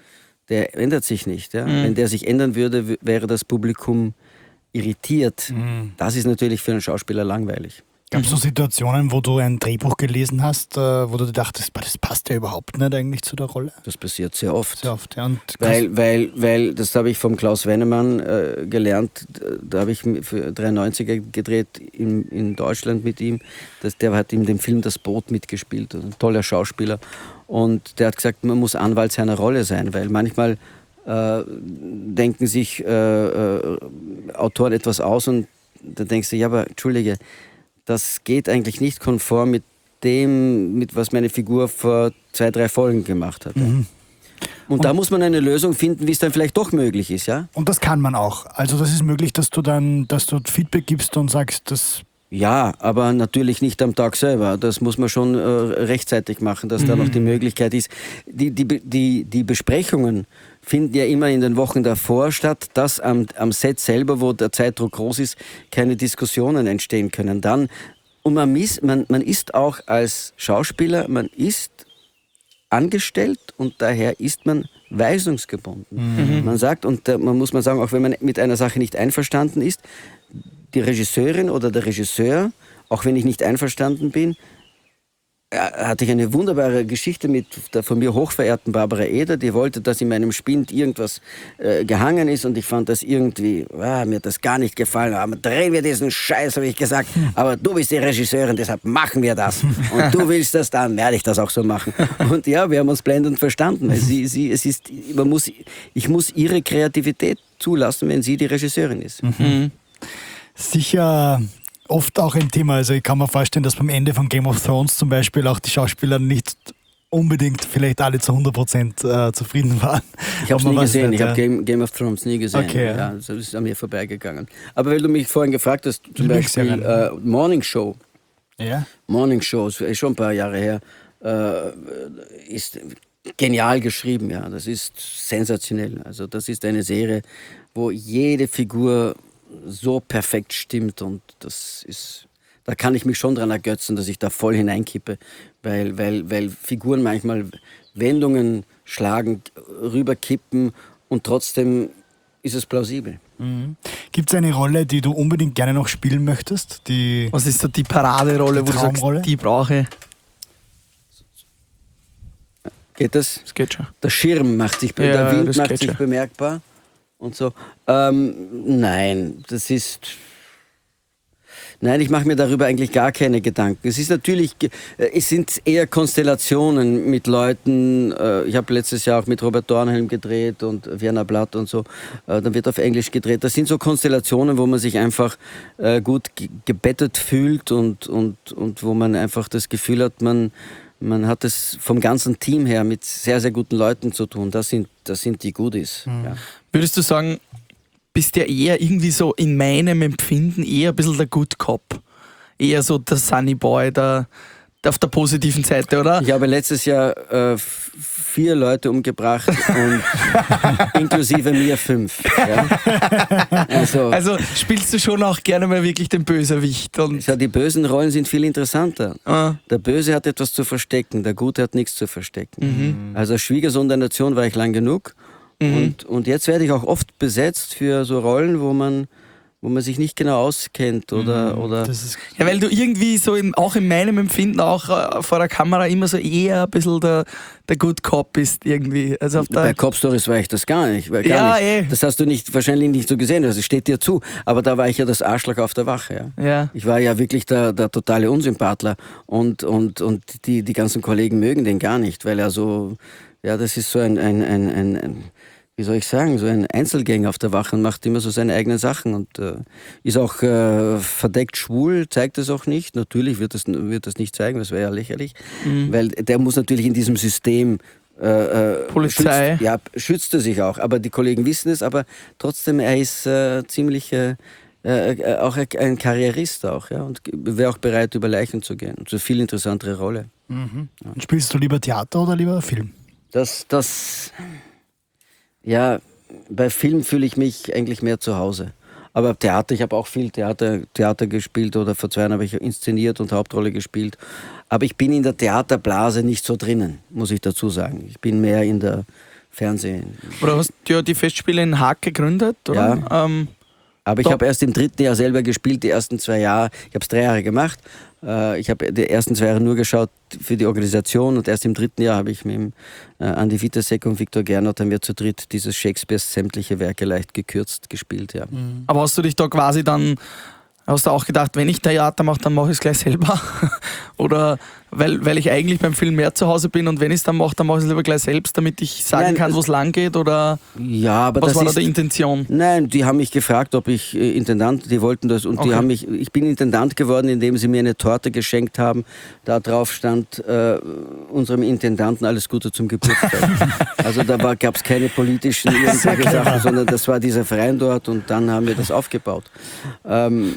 der ändert sich nicht. Ja? Wenn der sich ändern würde, w- wäre das Publikum irritiert. Das ist natürlich für einen Schauspieler langweilig. Gab es so Situationen, wo du ein Drehbuch gelesen hast, äh, wo du dir dachtest, "Boah, das passt ja überhaupt nicht eigentlich zu der Rolle? Das passiert sehr oft. Sehr oft, ja. Und Weil, weil, weil, das habe ich vom Klaus Wennemann äh, gelernt, da habe ich für dreiundneunziger gedreht in, in Deutschland mit ihm. Das, der hat in dem Film Das Boot mitgespielt, ein toller Schauspieler. Und der hat gesagt, man muss Anwalt seiner Rolle sein, weil manchmal äh, denken sich äh, äh, Autoren etwas aus und dann denkst du, ja, aber entschuldige, das geht eigentlich nicht konform mit dem, mit was meine Figur vor zwei, drei Folgen gemacht hat. Ja. Und da muss man eine Lösung finden, wie es dann vielleicht doch möglich ist, ja? Und das kann man auch. Also das ist möglich, dass du dann, dass du Feedback gibst und sagst, das Ja, aber natürlich nicht am Tag selber. Das muss man schon äh, rechtzeitig machen, dass da noch die Möglichkeit ist. Die, die, die, die Besprechungen finden ja immer in den Wochen davor statt, dass am, am Set selber, wo der Zeitdruck groß ist, keine Diskussionen entstehen können. Dann, und man, miss, man, man ist auch als Schauspieler, man ist angestellt und daher ist man weisungsgebunden. Man sagt, und da, man muss man sagen, auch wenn man mit einer Sache nicht einverstanden ist, die Regisseurin oder der Regisseur, auch wenn ich nicht einverstanden bin, äh, hatte ich eine wunderbare Geschichte mit der von mir hochverehrten Barbara Eder, die wollte, dass in meinem Spind irgendwas äh, gehangen ist und ich fand das irgendwie, ah, mir hat das gar nicht gefallen, aber drehen wir diesen Scheiß, habe ich gesagt, aber du bist die Regisseurin, deshalb machen wir das und du willst das, dann werde ich das auch so machen. Und ja, wir haben uns blendend verstanden, weil sie, sie, es ist, man muss, ich muss ihre Kreativität zulassen, wenn sie die Regisseurin ist. sicher oft auch ein Thema. Also ich kann mir vorstellen, dass beim Ende von Game of Thrones zum Beispiel auch die Schauspieler nicht unbedingt vielleicht alle zu hundert Prozent äh, zufrieden waren. Ich habe es Aber nie was gesehen, wird, ich habe ja. Game, Game of Thrones nie gesehen. Okay, ja. ja. Das ist an mir vorbeigegangen. Aber weil du mich vorhin gefragt hast, zum Beispiel Lieblingsserien. äh, Morning Show, Ja? Morning Show, ist schon ein paar Jahre her, äh, ist genial geschrieben, ja. Das ist sensationell. Also das ist eine Serie, wo jede Figur so perfekt stimmt und das ist, da kann ich mich schon dran ergötzen, dass ich da voll hineinkippe, weil, weil, weil Figuren manchmal Wendungen schlagen, rüberkippen und trotzdem ist es plausibel. Gibt es eine Rolle, die du unbedingt gerne noch spielen möchtest? Die Was ist so die Paraderolle, Die wo du sagst, Traumrolle? die brauche ich? Geht das? Das geht schon. Der Schirm macht sich, Ja, der Wind das macht geht sich schon. bemerkbar und so. Ähm, nein, das ist... Nein, ich mache mir darüber eigentlich gar keine Gedanken. Es ist natürlich, es sind eher Konstellationen mit Leuten. Ich habe letztes Jahr auch mit Robert Dornhelm gedreht und Werner Blatt und so. Dann wird auf Englisch gedreht. Das sind so Konstellationen, wo man sich einfach gut gebettet fühlt und, und, und wo man einfach das Gefühl hat, man, man hat es vom ganzen Team her mit sehr, sehr guten Leuten zu tun. Das sind, das sind die Goodies. Mhm. Ja. Würdest du sagen, bist ja eher irgendwie so in meinem Empfinden eher ein bisschen der Good Cop. Eher so der Sunny Boy, der, der auf der positiven Seite, oder? Ich habe letztes Jahr äh, vier Leute umgebracht und inklusive mir fünf. Ja? Also, also spielst du schon auch gerne mal wirklich den Bösewicht? Und ja, die bösen Rollen sind viel interessanter. Ah. Der Böse hat etwas zu verstecken, der Gute hat nichts zu verstecken. Mhm. Also als Schwiegersohn der Nation war ich lang genug. Mhm. Und, und jetzt werde ich auch oft besetzt für so Rollen, wo man, wo man sich nicht genau auskennt. Oder, mhm. oder das ist ja, weil du irgendwie so in, auch in meinem Empfinden auch äh, vor der Kamera immer so eher ein bisschen der, der Good Cop bist irgendwie. Also auf der Bei Cop Stories war ich das gar nicht. Gar ja, nicht. Eh. Das hast du nicht, wahrscheinlich nicht so gesehen, das steht dir zu. Aber da war ich ja das Arschloch auf der Wache. Ja. Ja. Ich war ja wirklich der, der totale Unsympathler. Und, und, und die, die ganzen Kollegen mögen den gar nicht, weil er so, ja, das ist so ein, ein, ein, ein, ein wie soll ich sagen, so ein Einzelgänger auf der Wache und macht immer so seine eigenen Sachen und äh, ist auch äh, verdeckt schwul, zeigt es auch nicht. Natürlich wird das, wird das nicht zeigen, das wäre ja lächerlich, mhm. weil der muss natürlich in diesem System äh, Polizei. Schützt, ja, schützt er sich auch, aber die Kollegen wissen es, aber trotzdem, er ist äh, ziemlich äh, äh, auch ein Karrierist auch, ja, und wäre auch bereit, über Leichen zu gehen. Und so eine viel interessantere Rolle. Mhm. Ja. Und spielst du lieber Theater oder lieber Film? Das, das... Ja, bei Film fühle ich mich eigentlich mehr zu Hause. Aber Theater, ich habe auch viel Theater, Theater gespielt oder vor zwei Jahren habe ich inszeniert und Hauptrolle gespielt. Aber ich bin in der Theaterblase nicht so drinnen, muss ich dazu sagen. Ich bin mehr in der Fernsehen. Oder hast du ja die Festspiele in Haag gegründet, oder? Ja. Ähm, Aber ich habe erst im dritten Jahr selber gespielt, die ersten zwei Jahre. Ich habe es drei Jahre gemacht. Ich habe die ersten zwei Jahre nur geschaut für die Organisation und erst im dritten Jahr habe ich mit dem Andi Witasek und Viktor Gernot haben wir zu dritt dieses Shakespeares sämtliche Werke leicht gekürzt gespielt. Ja. Mhm. Aber hast du dich da quasi dann, hast du auch gedacht, wenn ich Theater mache, dann mache ich es gleich selber? Oder weil, weil ich eigentlich beim Film mehr zu Hause bin und wenn ich es dann mache, dann mache ich es lieber gleich selbst, damit ich sagen Nein, kann, wo es lang geht? Oder ja, aber was das war ist, da die Intention? Nein, die haben mich gefragt, ob ich äh, Intendant, die wollten das und Okay. die haben mich, ich bin Intendant geworden, indem sie mir eine Torte geschenkt haben. Da drauf stand äh, unserem Intendanten alles Gute zum Geburtstag. Also da gab es keine politischen irgendwelche Sachen, sondern das war dieser Verein dort und dann haben wir das aufgebaut. Ähm,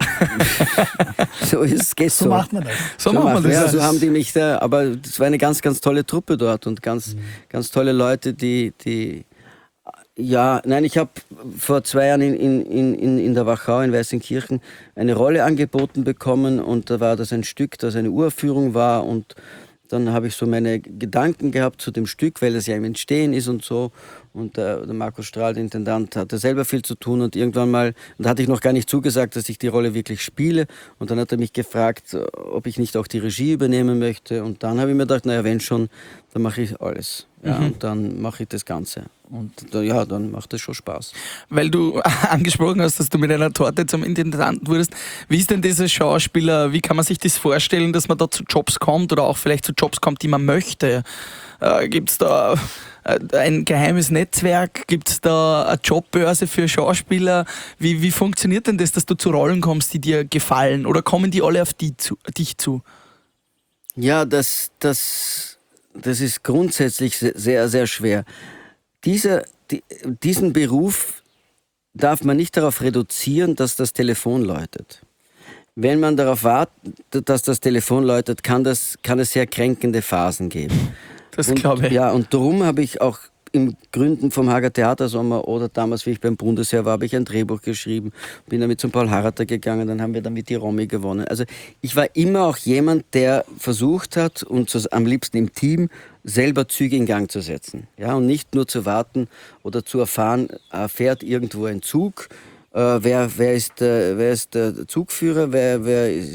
äh, so ist es, So, so macht man das. So, so machen wir das. Ja, so haben die mich da, aber es war eine ganz, ganz tolle Truppe dort und ganz, mhm. ganz tolle Leute, die, die ja, nein, ich habe vor zwei Jahren in, in, in, in der Wachau in Weißenkirchen eine Rolle angeboten bekommen und da war das ein Stück, das eine Uraufführung war und dann habe ich so meine Gedanken gehabt zu dem Stück, weil das ja im Entstehen ist und so. Und der, der Markus Strahl, der Intendant, hatte selber viel zu tun und irgendwann mal, und da hatte ich noch gar nicht zugesagt, dass ich die Rolle wirklich spiele. Und dann hat er mich gefragt, ob ich nicht auch die Regie übernehmen möchte. Und dann habe ich mir gedacht, naja, wenn schon, dann mache ich alles. Ja, mhm. Und dann mache ich das Ganze. Und ja, dann macht es schon Spaß. Weil du angesprochen hast, dass du mit einer Torte zum Intendanten wurdest. Wie ist denn dieser Schauspieler, wie kann man sich das vorstellen, dass man da zu Jobs kommt oder auch vielleicht zu Jobs kommt, die man möchte? Äh, Gibt es da ein geheimes Netzwerk? Gibt es da eine Jobbörse für Schauspieler? Wie, wie funktioniert denn das, dass du zu Rollen kommst, die dir gefallen? Oder kommen die alle auf die zu, dich zu? Ja, das, das, das ist grundsätzlich sehr, sehr schwer. Dieser, die, diesen Beruf darf man nicht darauf reduzieren, dass das Telefon läutet. Wenn man darauf wartet, dass das Telefon läutet, kann, das, kann es sehr kränkende Phasen geben. Das glaube ich. Ja, und darum habe ich auch im Gründen vom Hager Theatersommer oder damals, wie ich beim Bundesheer war, habe ich ein Drehbuch geschrieben, bin damit zum Paul Harrater gegangen, dann haben wir damit die Romy gewonnen. Also ich war immer auch jemand, der versucht hat, und so am liebsten im Team, selber Züge in Gang zu setzen. Ja, und nicht nur zu warten oder zu erfahren, fährt irgendwo ein Zug, äh, wer, wer, ist, äh, wer ist der Zugführer, wer, wer,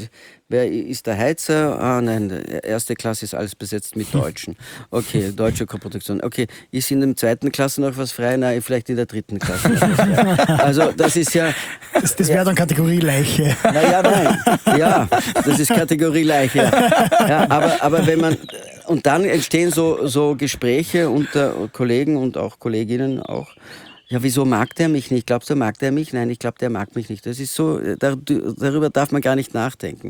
Wer ist der Heizer? Ah nein, erste Klasse ist alles besetzt mit Deutschen. Okay, deutsche Koproduktion. Okay, ist in der zweiten Klasse noch was frei? Nein, vielleicht in der dritten Klasse. Also das ist ja... Das, das wäre dann Kategorie Leiche. Naja, nein. Ja, das ist Kategorie Leiche. Ja, aber, aber wenn man... Und dann entstehen so, so Gespräche unter Kollegen und auch Kolleginnen auch. Ja, wieso mag der mich nicht? Glaubst du, mag der mich? Nein, ich glaube, der mag mich nicht. Das ist so, darüber darf man gar nicht nachdenken.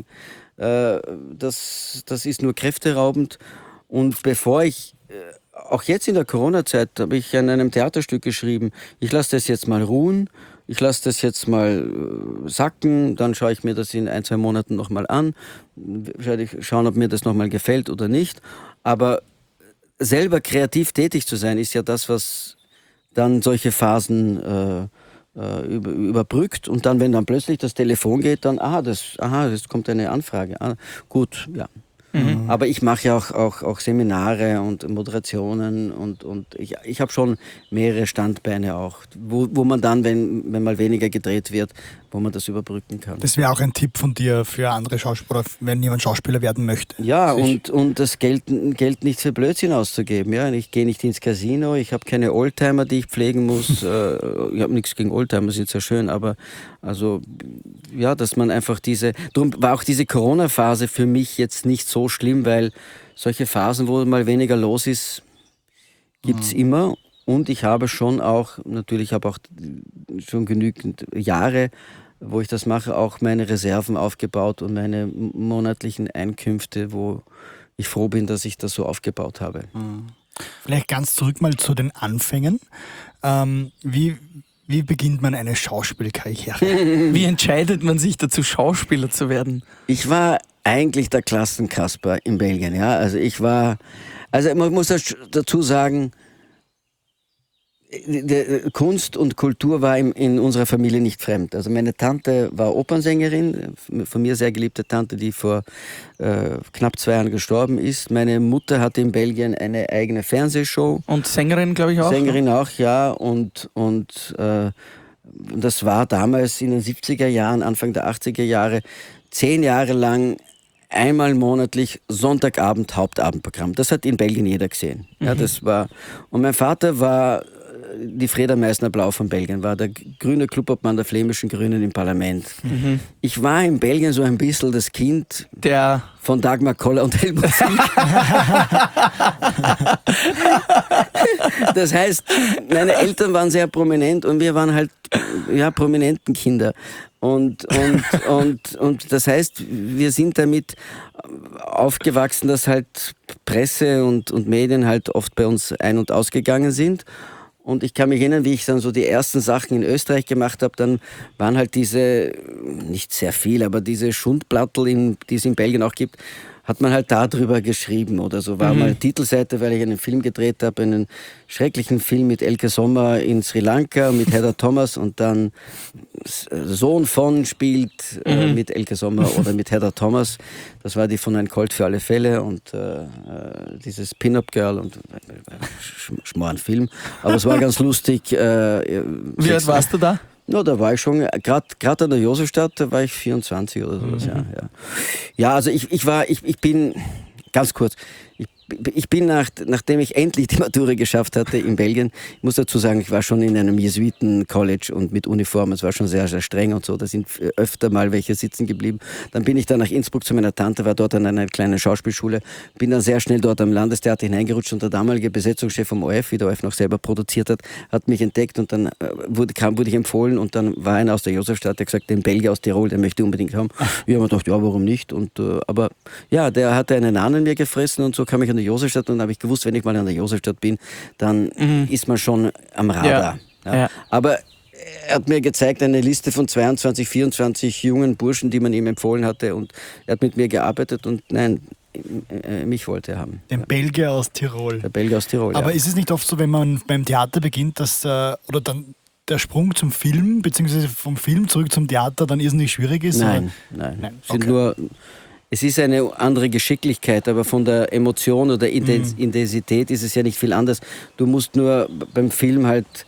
Das, das ist nur kräfteraubend. Und bevor ich, auch jetzt in der Corona-Zeit, habe ich an einem Theaterstück geschrieben, ich lasse das jetzt mal ruhen, ich lasse das jetzt mal sacken, dann schaue ich mir das in ein, zwei Monaten nochmal an, werde ich schauen, ob mir das nochmal gefällt oder nicht. Aber selber kreativ tätig zu sein, ist ja das, was dann solche Phasen äh, äh, über, überbrückt und dann, wenn dann plötzlich das Telefon geht, dann, aha, das, aha, das kommt eine Anfrage. Ah, gut, ja. Mhm. Aber ich mache ja auch, auch, auch Seminare und Moderationen und, und ich, ich habe schon mehrere Standbeine auch, wo, wo man dann, wenn, wenn mal weniger gedreht wird, wo man das überbrücken kann. Das wäre auch ein Tipp von dir für andere Schauspieler, wenn jemand Schauspieler werden möchte. Ja, und, und das Geld, Geld nicht für Blödsinn auszugeben. Ja? Ich gehe nicht ins Casino, ich habe keine Oldtimer, die ich pflegen muss. Ich habe nichts gegen Oldtimer, sind sehr schön, aber also, ja, dass man einfach diese... Darum war auch diese Corona-Phase für mich jetzt nicht so schlimm, weil solche Phasen, wo mal weniger los ist, gibt es mhm. immer. Und ich habe schon auch, natürlich habe auch schon genügend Jahre, wo ich das mache, auch meine Reserven aufgebaut und meine monatlichen Einkünfte, wo ich froh bin, dass ich das so aufgebaut habe. Vielleicht ganz zurück mal zu den Anfängen. Ähm, wie, wie beginnt man eine Schauspielkarriere? Wie entscheidet man sich dazu, Schauspieler zu werden? Ich war eigentlich der Klassenkasper in Belgien. Ja? Also ich war, also man muss dazu sagen, Kunst und Kultur war in, in unserer Familie nicht fremd. Also meine Tante war Opernsängerin, von mir sehr geliebte Tante, die vor äh, knapp zwei Jahren gestorben ist. Meine Mutter hatte in Belgien eine eigene Fernsehshow. Und Sängerin, glaube ich, auch? Sängerin auch, ja. Und, und äh, das war damals in den siebziger Jahren, Anfang der achtziger Jahre, zehn Jahre lang einmal monatlich Sonntagabend Hauptabendprogramm. Das hat in Belgien jeder gesehen. Ja, mhm. das war, und mein Vater war die Freda Meissner-Blau von Belgien, war der grüne Clubobmann der flämischen Grünen im Parlament. Mhm. Ich war in Belgien so ein bisschen das Kind der von Dagmar Koller und Helmut Sieg. Das heißt, meine Eltern waren sehr prominent und wir waren halt ja, prominenten Kinder. Und, und, und, und das heißt, wir sind damit aufgewachsen, dass halt Presse und, und Medien halt oft bei uns ein- und ausgegangen sind. Und ich kann mich erinnern, wie ich dann so die ersten Sachen in Österreich gemacht habe, dann waren halt diese, nicht sehr viel, aber diese Schundplattel, in, die es in Belgien auch gibt, hat man halt darüber geschrieben oder so. War mhm. mal Titelseite, weil ich einen Film gedreht habe, einen schrecklichen Film mit Elke Sommer in Sri Lanka mit Heather Thomas und dann Sohn von spielt äh, mhm. mit Elke Sommer oder mit Heather Thomas. Das war die von Ein Colt für alle Fälle und äh, dieses Pin-Up-Girl und äh, Schmarrn-Film. Aber es war ganz lustig. Äh, Wie alt warst du da? No, da war ich schon, gerade an der Josefstadt, da war ich vierundzwanzig oder sowas, mhm. ja, ja. Ja, also ich, ich war, ich, ich bin, ganz kurz, ich, ich bin, nach, nachdem ich endlich die Matura geschafft hatte in Belgien, ich muss dazu sagen, ich war schon in einem Jesuiten-College und mit Uniform, es war schon sehr, sehr streng und so, da sind öfter mal welche sitzen geblieben. Dann bin ich dann nach Innsbruck zu meiner Tante, war dort an einer kleinen Schauspielschule, bin dann sehr schnell dort am Landestheater hineingerutscht und der damalige Besetzungschef vom O F, wie der O F noch selber produziert hat, hat mich entdeckt und dann wurde, kam, wurde ich empfohlen und dann war einer aus der Josefstadt, der gesagt, den Belgier aus Tirol, den möchte ich unbedingt haben. Ich habe mir gedacht, ja, warum nicht? Und, äh, aber ja, der hatte einen Ahn an mir gefressen und so kam ich an der Josefstadt und habe ich gewusst, wenn ich mal an der Josefstadt bin, dann mhm. ist man schon am Radar. Ja. Ja. Ja. Aber er hat mir gezeigt, eine Liste von zweiundzwanzig, vierundzwanzig jungen Burschen, die man ihm empfohlen hatte und er hat mit mir gearbeitet und nein, mich wollte er haben. Den ja. Belgier aus Tirol. Der Belgier aus Tirol, Aber ja. ist es nicht oft so, wenn man beim Theater beginnt, dass, äh, oder dann der Sprung zum Film, beziehungsweise vom Film zurück zum Theater dann irrsinnig schwierig ist? Nein, oder? nein. nein. Sind Okay. nur... Es ist eine andere Geschicklichkeit, aber von der Emotion oder Intensität ist es ja nicht viel anders. Du musst nur beim Film halt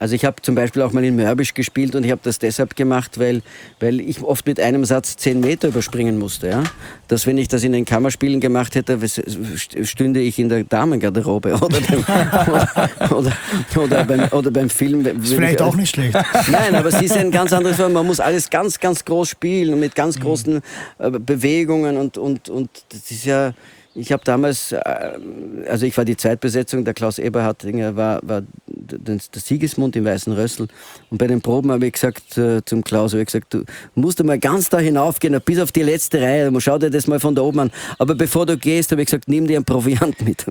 Also ich habe zum Beispiel auch mal in Mörbisch gespielt und ich habe das deshalb gemacht, weil, weil ich oft mit einem Satz zehn Meter überspringen musste. Ja? Dass wenn ich das in den Kammerspielen gemacht hätte, stünde ich in der Damengarderobe oder beim, oder, oder, oder beim, oder beim Film. Ist vielleicht ich, auch nicht schlecht. Nein, aber es ist ein ganz anderes Fall. Man muss alles ganz, ganz groß spielen, mit ganz großen äh, Bewegungen und, und, und das ist ja... Ich habe damals, also ich war die Zweitbesetzung, der Klaus Eberhardinger war, war der Sigismund im Weißen Rössl. Und bei den Proben habe ich gesagt äh, zum Klaus, habe ich gesagt, du musst mal ganz da hinaufgehen, bis auf die letzte Reihe, schau dir das mal von da oben an. Aber bevor du gehst, habe ich gesagt, nimm dir einen Proviant mit.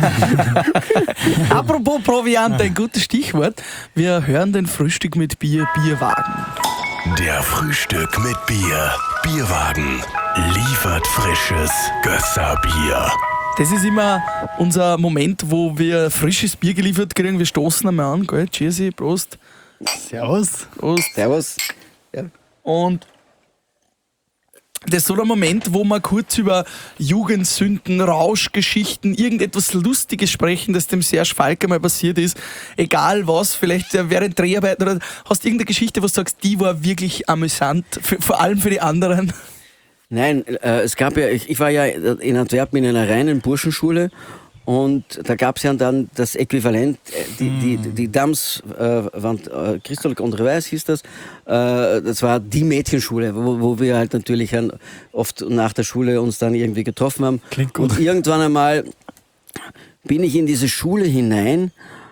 Apropos Proviant, ein gutes Stichwort. Wir hören den Frühstück mit Bier, Bierwagen. Der Frühstück mit Bier, Bierwagen, liefert frisches Gösser-Bier. Das ist immer unser Moment, wo wir frisches Bier geliefert kriegen. Wir stoßen einmal an, gell? Cheers, Prost. Servus. Prost. Servus. Ja. Und das ist so der Moment, wo wir kurz über Jugendsünden, Rauschgeschichten, irgendetwas Lustiges sprechen, das dem Serge Falker mal passiert ist. Egal was, vielleicht während Dreharbeiten oder hast du irgendeine Geschichte, wo du sagst, die war wirklich amüsant, für, vor allem für die anderen? Nein, äh, es gab ja, ich, ich war ja in Antwerpen in einer reinen Burschenschule. Und da gab es ja dann das Äquivalent, die, die, die Dames, äh, äh, Christoph Andreweis hieß das, äh, das war die Mädchenschule, wo, wo wir halt natürlich oft nach der Schule uns dann irgendwie getroffen haben. Klingt gut. Und irgendwann einmal bin ich in diese Schule hinein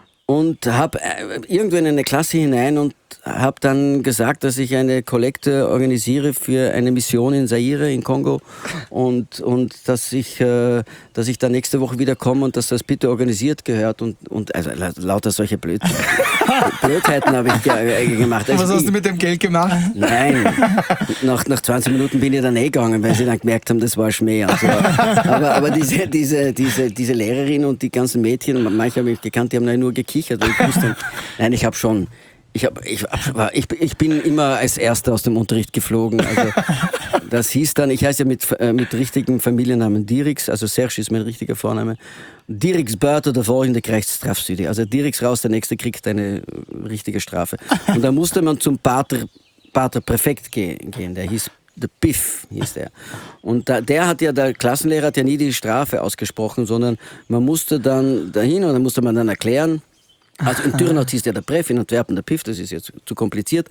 und habe äh, irgendwo in eine Klasse hinein und habe dann gesagt, dass ich eine Kollekte organisiere für eine Mission in Zaire, in Kongo und, und dass, ich, äh, dass ich da nächste Woche wieder komme und dass das bitte organisiert gehört und, und also lauter solche Blöd Blödheiten habe ich ge gemacht. Also was hast du mit dem Geld gemacht? Nein, nach, nach zwanzig Minuten bin ich dann eh gegangen, weil sie dann gemerkt haben, das war Schmäh. Also, aber aber diese, diese, diese, diese Lehrerin und die ganzen Mädchen, manche habe ich gekannt, die haben nur gekichert. Weil ich wusste, nein, ich habe schon... Ich, hab, ich, ich, ich bin immer als Erster aus dem Unterricht geflogen. Also, das hieß dann, ich heiße ja mit, äh, mit richtigen Familiennamen Dirix, also Serge ist mein richtiger Vorname. Dirix Börter, der vorhin krijgt Strafsüde. Also Dirix raus, der Nächste kriegt eine richtige Strafe. Und da musste man zum Pater, Pater Präfekt gehen, der hieß der Piff, hieß der. Und da, der hat ja, der Klassenlehrer hat ja nie die Strafe ausgesprochen, sondern man musste dann dahin und dann musste man dann erklären, also in Turnhout hieß der der Präf, in Antwerpen der Piff, das ist jetzt zu kompliziert.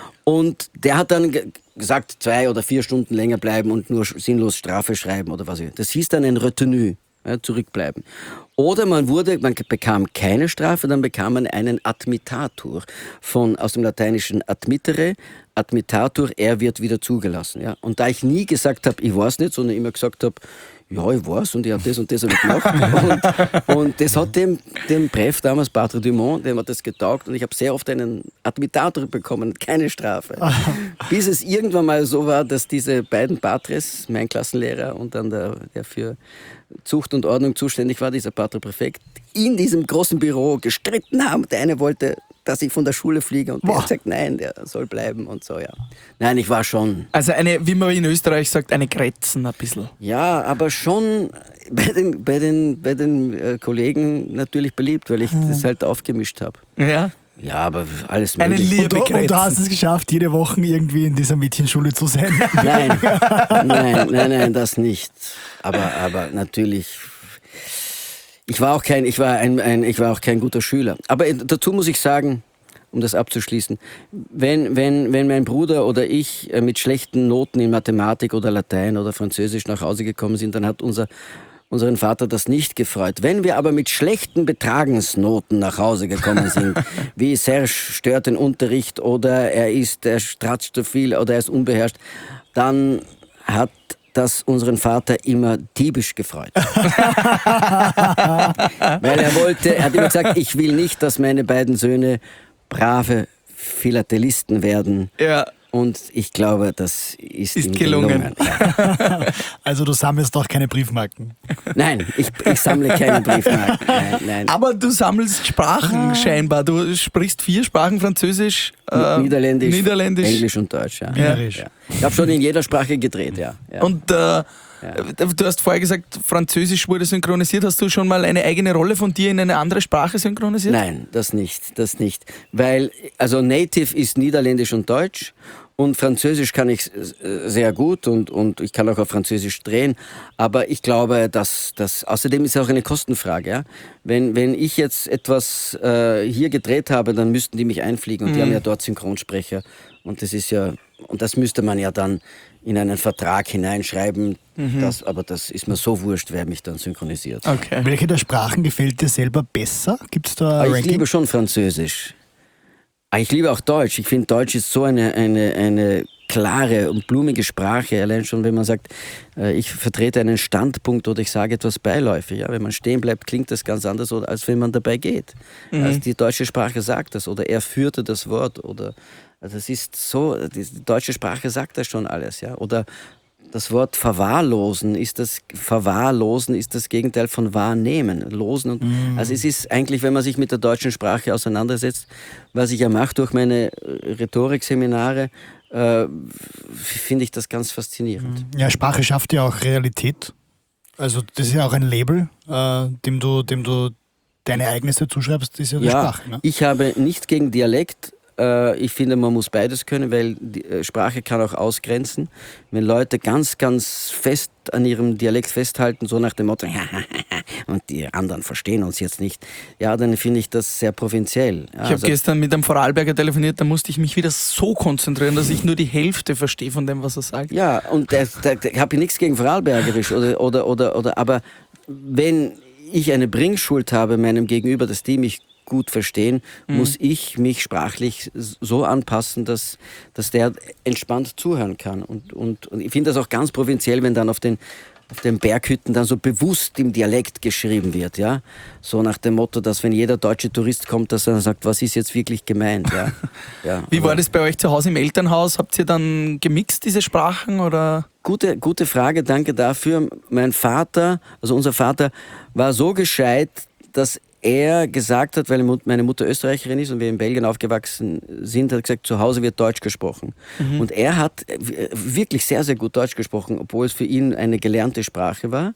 Und der hat dann ge- gesagt, zwei oder vier Stunden länger bleiben und nur sinnlos Strafe schreiben oder was. Das hieß dann ein Retenue, ja, zurückbleiben. Oder man wurde, man bekam keine Strafe, dann bekam man einen Admitatur von, aus dem lateinischen admittere, Admitatur, er wird wieder zugelassen. Ja. Und da ich nie gesagt habe, ich weiß nicht, sondern immer gesagt habe, ja, ich weiß und ich habe das und das hab ich gemacht. Und, und das hat dem, dem Präf damals, Pater Dumont, dem hat das getaugt und ich habe sehr oft einen Admitator bekommen, keine Strafe. Bis es irgendwann mal so war, dass diese beiden Patres, mein Klassenlehrer und dann der, der für Zucht und Ordnung zuständig war, dieser Pater Präfekt, in diesem großen Büro gestritten haben. Der eine wollte, dass ich von der Schule fliege und der hat gesagt, nein, der soll bleiben und so, ja. Nein, ich war schon... Also eine, wie man in Österreich sagt, eine Grätzen ein bisschen. Ja, aber schon bei den, bei den, bei den äh, Kollegen natürlich beliebt, weil ich hm. das halt aufgemischt habe. Ja. Ja, aber alles eine möglich. Liebe und, du, und du hast es geschafft, jede Woche irgendwie in dieser Mädchenschule zu sein. Nein, nein, nein, nein, das nicht. Aber, aber natürlich... Ich war auch kein, ich war ein, ein, ich war auch kein guter Schüler. Aber dazu muss ich sagen, um das abzuschließen, wenn, wenn, wenn mein Bruder oder ich mit schlechten Noten in Mathematik oder Latein oder Französisch nach Hause gekommen sind, dann hat unser, unseren Vater das nicht gefreut. Wenn wir aber mit schlechten Betragensnoten nach Hause gekommen sind, wie Serge stört den Unterricht oder er ist, er stratscht zu viel oder er ist unbeherrscht, dann hat das unseren Vater immer diebisch gefreut. Weil er wollte, er hat immer gesagt, ich will nicht, dass meine beiden Söhne brave Philatelisten werden. Ja. Und ich glaube, das ist, ist ihm gelungen. gelungen. Ja. Also du sammelst doch keine Briefmarken. Nein, ich, ich sammle keine Briefmarken. Nein, nein. Aber du sammelst Sprachen scheinbar. Du sprichst vier Sprachen, Französisch, Äh, Niederländisch, Niederländisch. Englisch und Deutsch. Ja. Wienerisch. Ja. Ich habe schon in jeder Sprache gedreht, ja. ja. Und äh, du hast vorher gesagt, Französisch wurde synchronisiert. Hast du schon mal eine eigene Rolle von dir in eine andere Sprache synchronisiert? Nein, das nicht, das nicht. Weil, also Native ist Niederländisch und Deutsch und Französisch kann ich sehr gut und, und ich kann auch auf Französisch drehen. Aber ich glaube, dass das, außerdem ist es auch eine Kostenfrage. Ja? Wenn, wenn ich jetzt etwas äh, hier gedreht habe, dann müssten die mich einfliegen und Mhm. die haben ja dort Synchronsprecher. Und das ist ja, und das müsste man ja dann in einen Vertrag hineinschreiben. Mhm. Das, aber das ist mir so wurscht, wer mich dann synchronisiert. Okay. Welche der Sprachen gefällt dir selber besser? Gibt es da Aber ein ich Ranking? liebe schon Französisch. Aber ich liebe auch Deutsch. Ich finde, Deutsch ist so eine, eine, eine klare und blumige Sprache. Allein schon, wenn man sagt, äh, ich vertrete einen Standpunkt oder ich sage etwas beiläufig. Ja? Wenn man stehen bleibt, klingt das ganz anders, oder, als wenn man dabei geht. Mhm. Also die deutsche Sprache sagt das oder er führte das Wort. Oder, also es ist so, die deutsche Sprache sagt das schon alles. Ja? Oder das Wort verwahrlosen ist das, verwahrlosen ist das Gegenteil von wahrnehmen, losen. Und, also es ist eigentlich, wenn man sich mit der deutschen Sprache auseinandersetzt, was ich ja mache durch meine Rhetorikseminare, äh, finde ich das ganz faszinierend. Ja, Sprache schafft ja auch Realität. Also das ist ja auch ein Label, äh, dem du, dem du deine Ereignisse zuschreibst, ist ja die Ja, Sprache. Ne? ich habe nichts gegen Dialekt. Äh, ich finde, man muss beides können, weil die äh, Sprache kann auch ausgrenzen. Wenn Leute ganz, ganz fest an ihrem Dialekt festhalten, so nach dem Motto, und die anderen verstehen uns jetzt nicht, ja, dann finde ich das sehr provinziell. Ja, Ich habe gestern mit einem Vorarlberger telefoniert, da musste ich mich wieder so konzentrieren, dass ich nur die Hälfte verstehe von dem, was er sagt. Ja, und da habe ich nichts gegen Vorarlbergerisch, oder, oder, oder, oder, aber wenn ich eine Bringschuld habe meinem Gegenüber, dass die mich gut verstehen, Mhm. muss ich mich sprachlich so anpassen, dass, dass der entspannt zuhören kann. Und, und, und ich finde das auch ganz provinziell, wenn dann auf den, auf den Berghütten dann so bewusst im Dialekt geschrieben wird. Ja? So nach dem Motto, dass wenn jeder deutsche Tourist kommt, dass er dann sagt, was ist jetzt wirklich gemeint. Ja? Ja, Wie aber- war das bei euch zu Hause im Elternhaus? Habt ihr dann gemixt, diese Sprachen? Oder? Gute, gute Frage, danke dafür. Mein Vater, also unser Vater, war so gescheit, dass er gesagt hat, weil meine Mutter Österreicherin ist und wir in Belgien aufgewachsen sind, hat gesagt, zu Hause wird Deutsch gesprochen. Mhm. Und er hat wirklich sehr, sehr gut Deutsch gesprochen, obwohl es für ihn eine gelernte Sprache war.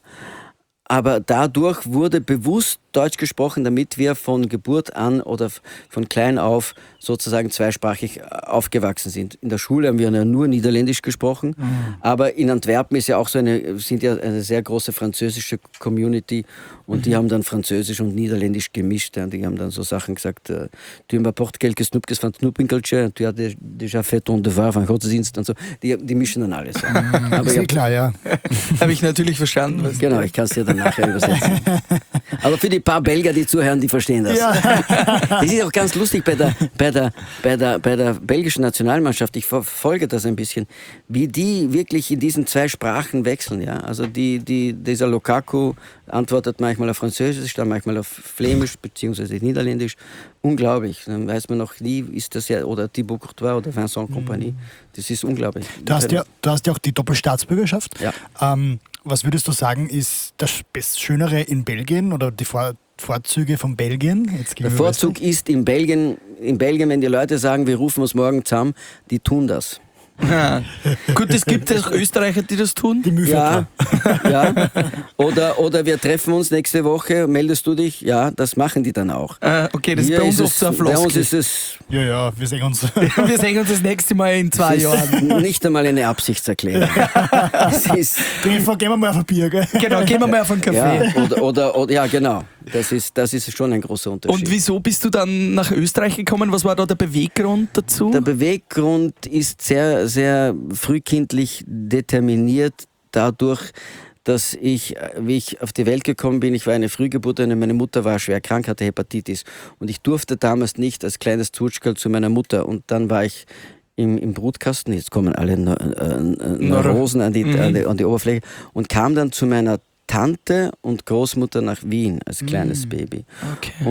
Aber dadurch wurde bewusst Deutsch gesprochen, damit wir von Geburt an oder von klein auf sozusagen zweisprachig aufgewachsen sind. In der Schule haben wir ja nur Niederländisch gesprochen, mhm. aber in Antwerpen ist ja auch so eine, sind ja eine sehr große französische Community und mhm. die haben dann Französisch und Niederländisch gemischt. Ja. Die haben dann so Sachen gesagt, äh, tu m'apportes quelques snoepjes van Snoepwinkeltje, tu as déjà fait ton devoir van Gottesdienst und so. Die, die mischen dann alles. Ja. Mhm. Aber ist ich eh klar, ja. Habe ich natürlich verstanden. Was Genau, ich kann es dir dann nachher übersetzen. Aber für die paar Belgier, die zuhören, die verstehen das. Ja. Das ist auch ganz lustig bei der, bei der, bei der, bei der belgischen Nationalmannschaft. Ich verfolge das ein bisschen, wie die wirklich in diesen zwei Sprachen wechseln. Ja? Also die, die, dieser Lukaku antwortet manchmal auf Französisch, dann manchmal auf Flämisch bzw. Niederländisch. Unglaublich. Dann weiß man noch nie, ist das ja, oder Thibaut Courtois oder Vincent Kompany. Das ist unglaublich. Du hast ja, du hast ja auch die Doppelstaatsbürgerschaft. Ja. Ähm, was würdest du sagen, ist das Best- Schönere in Belgien oder die Vor Vorzüge von Belgien? Jetzt Der gegenüber Vorzug Österreich? ist in Belgien, in Belgien, wenn die Leute sagen, wir rufen uns morgen zusammen, die tun das. Ja. Gut, es gibt auch Österreicher, die das tun. Die Mühlviertler. Ja, ja. Oder, oder wir treffen uns nächste Woche, meldest du dich? Ja, das machen die dann auch. Äh, okay, das ist Hier bei uns ist oft so ein es, bei uns Floskel. ist es Ja, ja, wir sehen uns. Wir sehen uns das nächste Mal in zwei es Jahren. ist nicht einmal eine Absichtserklärung. Es ist, Gehen wir mal auf ein Bier, gell? Genau, gehen wir mal auf einen Kaffee. ja, oder, oder, oder, ja, genau. Das ist, das ist schon ein großer Unterschied. Und wieso bist du dann nach Österreich gekommen? Was war da der Beweggrund dazu? Der Beweggrund ist sehr, sehr frühkindlich determiniert dadurch, dass ich, wie ich auf die Welt gekommen bin, ich war eine Frühgeburt, meine Mutter war schwer krank, hatte Hepatitis. Und ich durfte damals nicht als kleines Zutschkerl zu meiner Mutter. Und dann war ich im, im Brutkasten, jetzt kommen alle Neu äh, Neurosen an die, Mhm. an, die, an die Oberfläche, und kam dann zu meiner Tante und Großmutter nach Wien als kleines Mhm. Baby. Okay. Und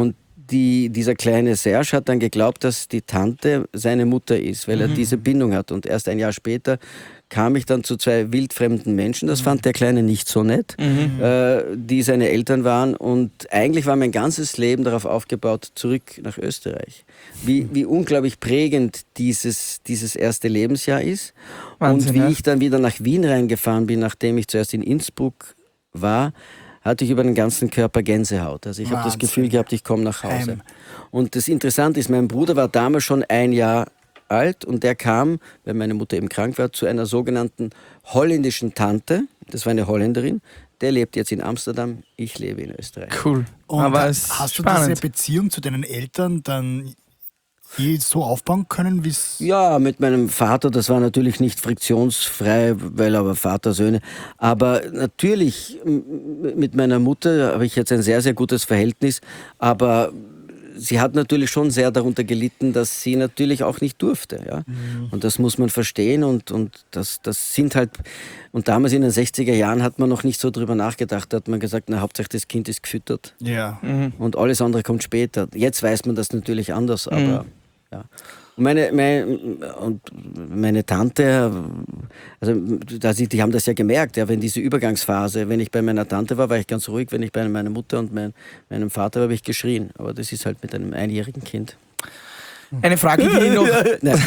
die, dieser kleine Serge hat dann geglaubt, dass die Tante seine Mutter ist, weil er diese Bindung hat. Und erst ein Jahr später kam ich dann zu zwei wildfremden Menschen. Das fand der Kleine nicht so nett, Mhm. äh, die seine Eltern waren. Und eigentlich war mein ganzes Leben darauf aufgebaut, zurück nach Österreich. Wie, wie unglaublich prägend dieses, dieses erste Lebensjahr ist. Wahnsinn, und wie ja. ich dann wieder nach Wien reingefahren bin, nachdem ich zuerst in Innsbruck war, hatte ich über den ganzen Körper Gänsehaut. Also ich habe das Wahnsinn. Gefühl gehabt, ich komme nach Hause. Heim. Und das Interessante ist, mein Bruder war damals schon ein Jahr alt und der kam, weil meine Mutter eben krank war, zu einer sogenannten holländischen Tante. Das war eine Holländerin. Der lebt jetzt in Amsterdam, ich lebe in Österreich. Cool. Und Aber ha- es ist hast du spannend. diese Beziehung zu deinen Eltern dann eh so aufbauen können, wie es... Ja, mit meinem Vater, das war natürlich nicht friktionsfrei, weil aber Vater, Söhne. Aber natürlich m- mit meiner Mutter habe ich jetzt ein sehr, sehr gutes Verhältnis. Aber sie hat natürlich schon sehr darunter gelitten, dass sie natürlich auch nicht durfte. Ja? Und das muss man verstehen. Und, und das, das sind halt. Und damals in den sechziger Jahren hat man noch nicht so drüber nachgedacht. Da hat man gesagt, na, Hauptsache das Kind ist gefüttert. Ja. Und alles andere kommt später. Jetzt weiß man das natürlich anders, aber ja. Und meine, meine, und meine Tante, also da sie- die haben das ja gemerkt, ja, wenn diese Übergangsphase, wenn ich bei meiner Tante war, war ich ganz ruhig, wenn ich bei meiner Mutter und mein, meinem Vater war, habe ich geschrien. Aber das ist halt mit einem einjährigen Kind. Eine Frage, die noch, Nein.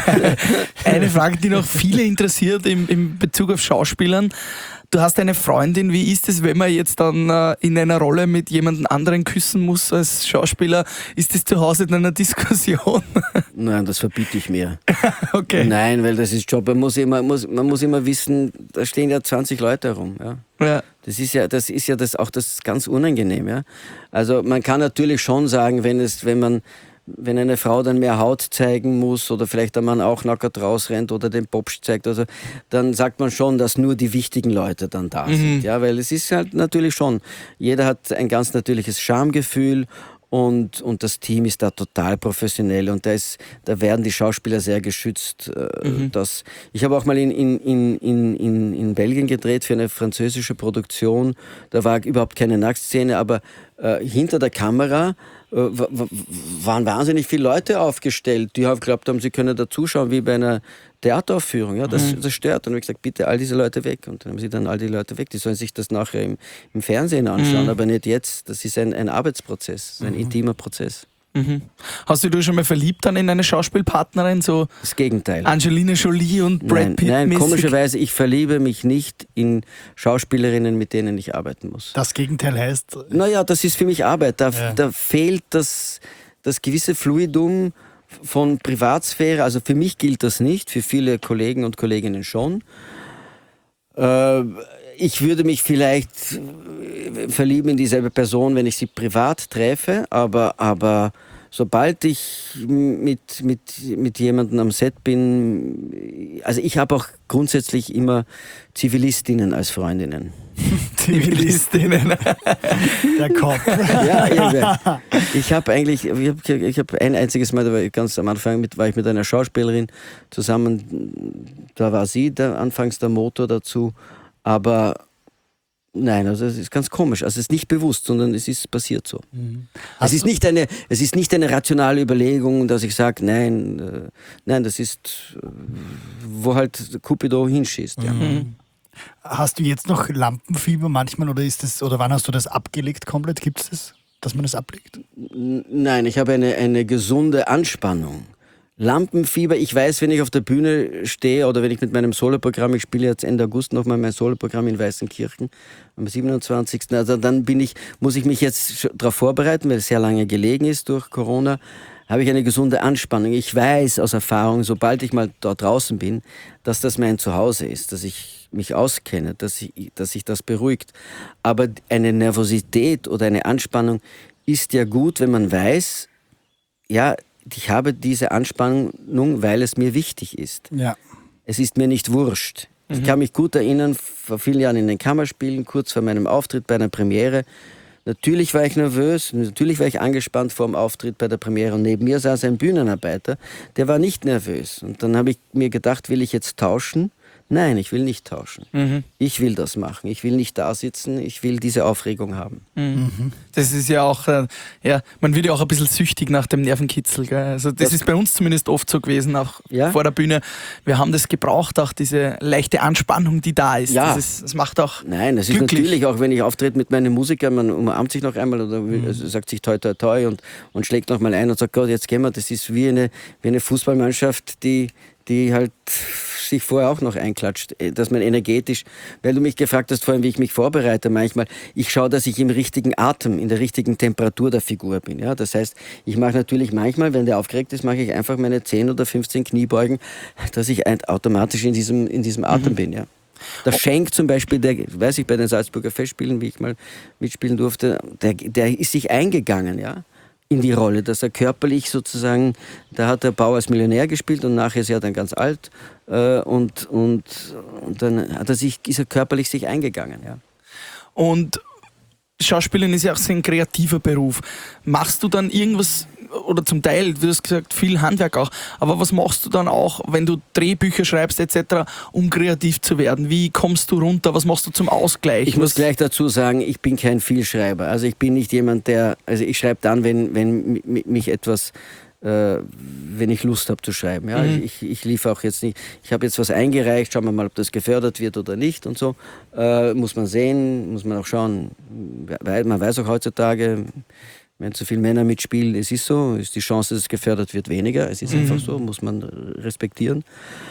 eine Frage, die noch viele interessiert im, im Bezug auf Schauspielern. Du hast eine Freundin, wie ist es, wenn man jetzt dann äh, in einer Rolle mit jemandem anderen küssen muss als Schauspieler? Ist das zu Hause in einer Diskussion? Nein, das verbiete ich mir. Okay. Nein, weil das ist Job. Man muss immer, muss, man muss immer wissen, da stehen ja zwanzig Leute herum. Ja. Ja. Das ist ja, das ist ja das, auch das ganz unangenehm. Ja. Also man kann natürlich schon sagen, wenn, es, wenn, man, wenn eine Frau dann mehr Haut zeigen muss oder vielleicht der Mann auch nackert rausrennt oder den Popsch zeigt, also, dann sagt man schon, dass nur die wichtigen Leute dann da sind. Ja, weil es ist halt natürlich schon, jeder hat ein ganz natürliches Schamgefühl. Und, und das Team ist da total professionell und da, ist, da werden die Schauspieler sehr geschützt. Äh, dass, ich habe auch mal in, in, in, in, in, in Belgien gedreht für eine französische Produktion. Da war überhaupt keine Nacktszene, aber äh, hinter der Kamera äh, w- w- waren wahnsinnig viele Leute aufgestellt, die haben geglaubt haben, sie können da zuschauen wie bei einer Theateraufführung. Ja, das, das stört. Und dann habe ich gesagt, bitte all diese Leute weg. Und dann haben sie dann all die Leute weg. Die sollen sich das nachher im, im Fernsehen anschauen, aber nicht jetzt. Das ist ein, ein Arbeitsprozess, ein intimer Prozess. Mhm. Hast du dich schon mal verliebt dann in eine Schauspielpartnerin, so Das Gegenteil. Angelina Jolie und Brad Nein, Pitt nein, mäßig? komischerweise, ich verliebe mich nicht in Schauspielerinnen, mit denen ich arbeiten muss. Das Gegenteil heißt, Naja, das ist für mich Arbeit. Da, Ja. da fehlt das, das gewisse Fluidum von Privatsphäre. Also für mich gilt das nicht, für viele Kollegen und Kolleginnen schon. Äh, ich würde mich vielleicht äh, verlieben in dieselbe Person, wenn ich sie privat treffe, aber, aber sobald ich mit, mit, mit jemandem am Set bin, also ich habe auch grundsätzlich immer Zivilistinnen als Freundinnen. Zivilistinnen. der Kopf. Ja, ja, ich habe eigentlich, ich habe ich hab ein einziges Mal, da war ich ganz am Anfang mit, war ich mit einer Schauspielerin zusammen, da war sie der, anfangs der Motor dazu, aber nein, also es ist ganz komisch, also es ist nicht bewusst, sondern es ist passiert so. Es ist, nicht eine, es ist nicht eine rationale Überlegung, dass ich sage, nein, äh, nein, das ist, äh, wo halt Cupido hinschießt. Ja. Hast du jetzt noch Lampenfieber manchmal oder ist das, oder wann hast du das abgelegt komplett? Gibt es das, dass man das ablegt? N- Nein, ich habe eine, eine gesunde Anspannung. Lampenfieber, ich weiß, wenn ich auf der Bühne stehe oder wenn ich mit meinem Soloprogramm, ich spiele jetzt Ende August nochmal mein Soloprogramm in Weißenkirchen am siebenundzwanzigsten Also dann bin ich, muss ich mich jetzt darauf vorbereiten, weil es sehr lange gelegen ist durch Corona, habe ich eine gesunde Anspannung. Ich weiß aus Erfahrung, sobald ich mal dort draußen bin, dass das mein Zuhause ist, dass ich mich auskenne, dass ich, dass sich das beruhigt. Aber eine Nervosität oder eine Anspannung ist ja gut, wenn man weiß, ja, ich habe diese Anspannung, weil es mir wichtig ist. Ja. Es ist mir nicht wurscht. Ich kann mich gut erinnern, vor vielen Jahren in den Kammerspielen, kurz vor meinem Auftritt bei einer Premiere. Natürlich war ich nervös, natürlich war ich angespannt vor dem Auftritt bei der Premiere und neben mir saß ein Bühnenarbeiter, der war nicht nervös. Und dann habe ich mir gedacht, will ich jetzt tauschen? Nein, ich will nicht tauschen. Mhm. Ich will das machen. Ich will nicht da sitzen. Ich will diese Aufregung haben. Mhm. Das ist ja auch, äh, ja, man wird ja auch ein bisschen süchtig nach dem Nervenkitzel. Gell? Also das, das ist bei uns zumindest oft so gewesen, auch ja? vor der Bühne. Wir haben das gebraucht, auch diese leichte Anspannung, die da ist. Ja. Das, ist, das macht auch Nein, es ist glücklich. natürlich auch, wenn ich auftrete mit meinen Musikern, man umarmt sich noch einmal oder will, also sagt sich toi toi toi und, und schlägt noch mal ein und sagt, Gott, jetzt gehen wir. Das ist wie eine, wie eine Fußballmannschaft, die, die halt sich vorher auch noch einklatscht, dass man energetisch, weil du mich gefragt hast vorhin, wie ich mich vorbereite manchmal, ich schaue, dass ich im richtigen Atem, in der richtigen Temperatur der Figur bin. Ja? Das heißt, ich mache natürlich manchmal, wenn der aufgeregt ist, mache ich einfach meine zehn oder fünfzehn Kniebeugen, dass ich automatisch in diesem, in diesem Atem mhm. bin. Ja? Der Schenk zum Beispiel, der, weiß ich, bei den Salzburger Festspielen, wie ich mal mitspielen durfte, der, der ist sich eingegangen, ja, in die Rolle, dass er körperlich sozusagen, da hat der Bauer als Millionär gespielt und nachher ist er dann ganz alt äh, und, und, und dann hat er sich, ist er körperlich sich eingegangen, ja. Und Schauspielen ist ja auch so ein kreativer Beruf. Machst du dann irgendwas, oder zum Teil, du hast gesagt, viel Handwerk auch, aber was machst du dann auch, wenn du Drehbücher schreibst et cetera, um kreativ zu werden? Wie kommst du runter? Was machst du zum Ausgleich? Ich was muss gleich dazu sagen, ich bin kein Vielschreiber. Also ich bin nicht jemand, der, also ich schreibe dann, wenn, wenn mich etwas, äh, wenn ich Lust habe zu schreiben. Ja? Mhm. Ich, ich liefere auch jetzt nicht, ich habe jetzt was eingereicht, schauen wir mal, ob das gefördert wird oder nicht und so. Äh, muss man sehen, muss man auch schauen, weil man weiß auch heutzutage, wenn zu viele Männer mitspielen, es ist so, ist die Chance, dass es gefördert wird, weniger. Es ist mhm. einfach so, muss man respektieren.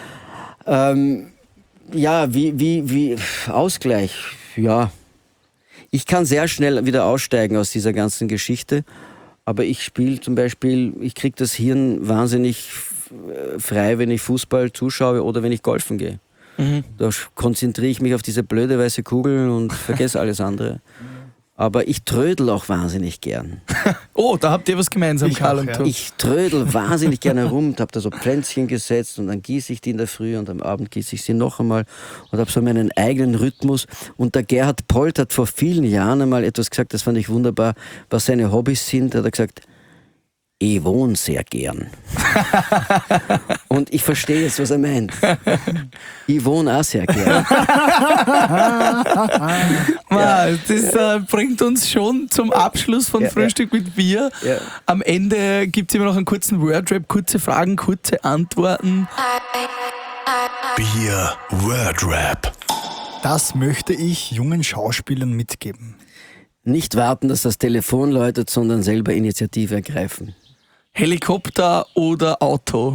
Ähm, ja, wie, wie, wie, Ausgleich, ja. Ich kann sehr schnell wieder aussteigen aus dieser ganzen Geschichte, aber ich spiele zum Beispiel, ich kriege das Hirn wahnsinnig frei, wenn ich Fußball zuschaue oder wenn ich golfen gehe. Mhm. Da konzentriere ich mich auf diese blöde weiße Kugel und vergesse alles andere. Aber ich trödel auch wahnsinnig gern. Oh, da habt ihr was gemeinsam, ich Karl auch, und ja. du. Ich trödel wahnsinnig gerne herum und habe da so Pflänzchen gesetzt und dann gieße ich die in der Früh und am Abend gieße ich sie noch einmal und habe so meinen eigenen Rhythmus. Und der Gerhard Polt hat vor vielen Jahren einmal etwas gesagt, das fand ich wunderbar, was seine Hobbys sind. Da hat er gesagt, ich wohne sehr gern. Und ich verstehe jetzt, was er meint. Ich wohne auch sehr gern. Ja. Das äh, bringt uns schon zum Abschluss von ja, Frühstück ja. mit Bier. Ja. Am Ende gibt es immer noch einen kurzen Wordrap, kurze Fragen, kurze Antworten. Bier Wordrap. Das möchte ich jungen Schauspielern mitgeben. Nicht warten, dass das Telefon läutet, sondern selber Initiative ergreifen. Helikopter oder Auto?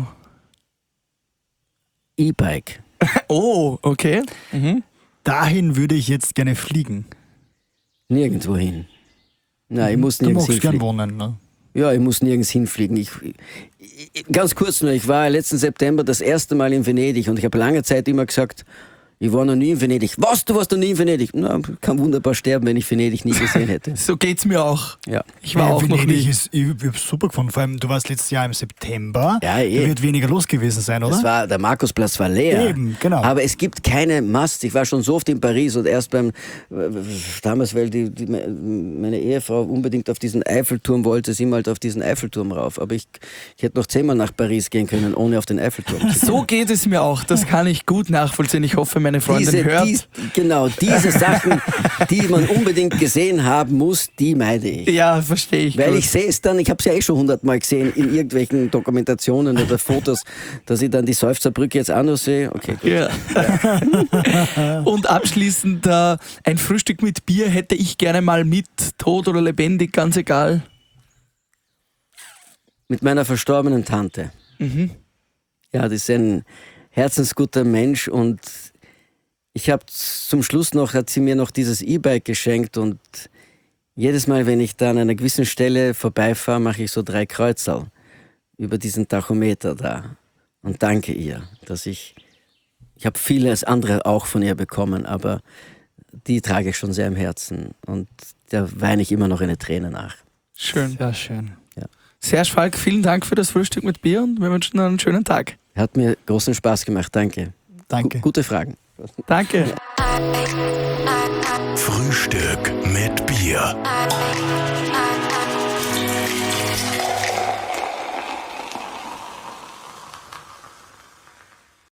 E-Bike. Oh, okay. Mhm. Dahin würde ich jetzt gerne fliegen. Nirgendwo hin. Nein, ich muss Du nirgends magst gern hinfliegen. wohnen, ne? Ja, ich muss nirgends hinfliegen. Ich, ich, ganz kurz nur, ich war letzten September das erste Mal in Venedig und ich habe lange Zeit immer gesagt, ich war noch nie in Venedig. Was, du warst noch nie in Venedig? Na, kann wunderbar sterben, wenn ich Venedig nie gesehen hätte. So geht's mir auch. Ja. Ich war ja, auch noch Venedig nie. ist, ich, ich hab's super gefunden. Vor allem, du warst letztes Jahr im September. Ja, eh. Da wird weniger los gewesen sein, oder? Das war, der Markusplatz war leer. Eben, genau. Aber es gibt keine Mast. Ich war schon so oft in Paris und erst beim, damals, weil die, die, meine Ehefrau unbedingt auf diesen Eiffelturm wollte, sind wir halt auf diesen Eiffelturm rauf. Aber ich, ich hätte noch zehnmal nach Paris gehen können, ohne auf den Eiffelturm zu gehen. So geht es mir auch. Das kann ich gut nachvollziehen. Ich hoffe, meine Freundin Diese, hört. dies, genau, diese Sachen, die man unbedingt gesehen haben muss, die meide ich. Ja, verstehe ich. Weil gut. ich sehe es dann, ich habe es ja eh schon hundertmal gesehen in irgendwelchen Dokumentationen oder Fotos, dass ich dann die Seufzerbrücke jetzt auch noch sehe. Okay, gut. Ja. Und abschließend, äh, ein Frühstück mit Bier hätte ich gerne mal mit, tot oder lebendig, ganz egal. Mit meiner verstorbenen Tante. Mhm. Ja, das ist ein herzensguter Mensch und ich habe zum Schluss noch, hat sie mir noch dieses E-Bike geschenkt und jedes Mal, wenn ich da an einer gewissen Stelle vorbeifahre, mache ich so drei Kreuzerl über diesen Tachometer da und danke ihr, dass ich, ich habe vieles andere auch von ihr bekommen, aber die trage ich schon sehr im Herzen und da weine ich immer noch eine Träne nach. Schön. Sehr schön. Serge Falk, vielen Dank für das Frühstück mit Bier und wir wünschen einen schönen Tag. Hat mir großen Spaß gemacht, danke. Danke. Gu- gute Fragen. Danke. Frühstück mit Bier.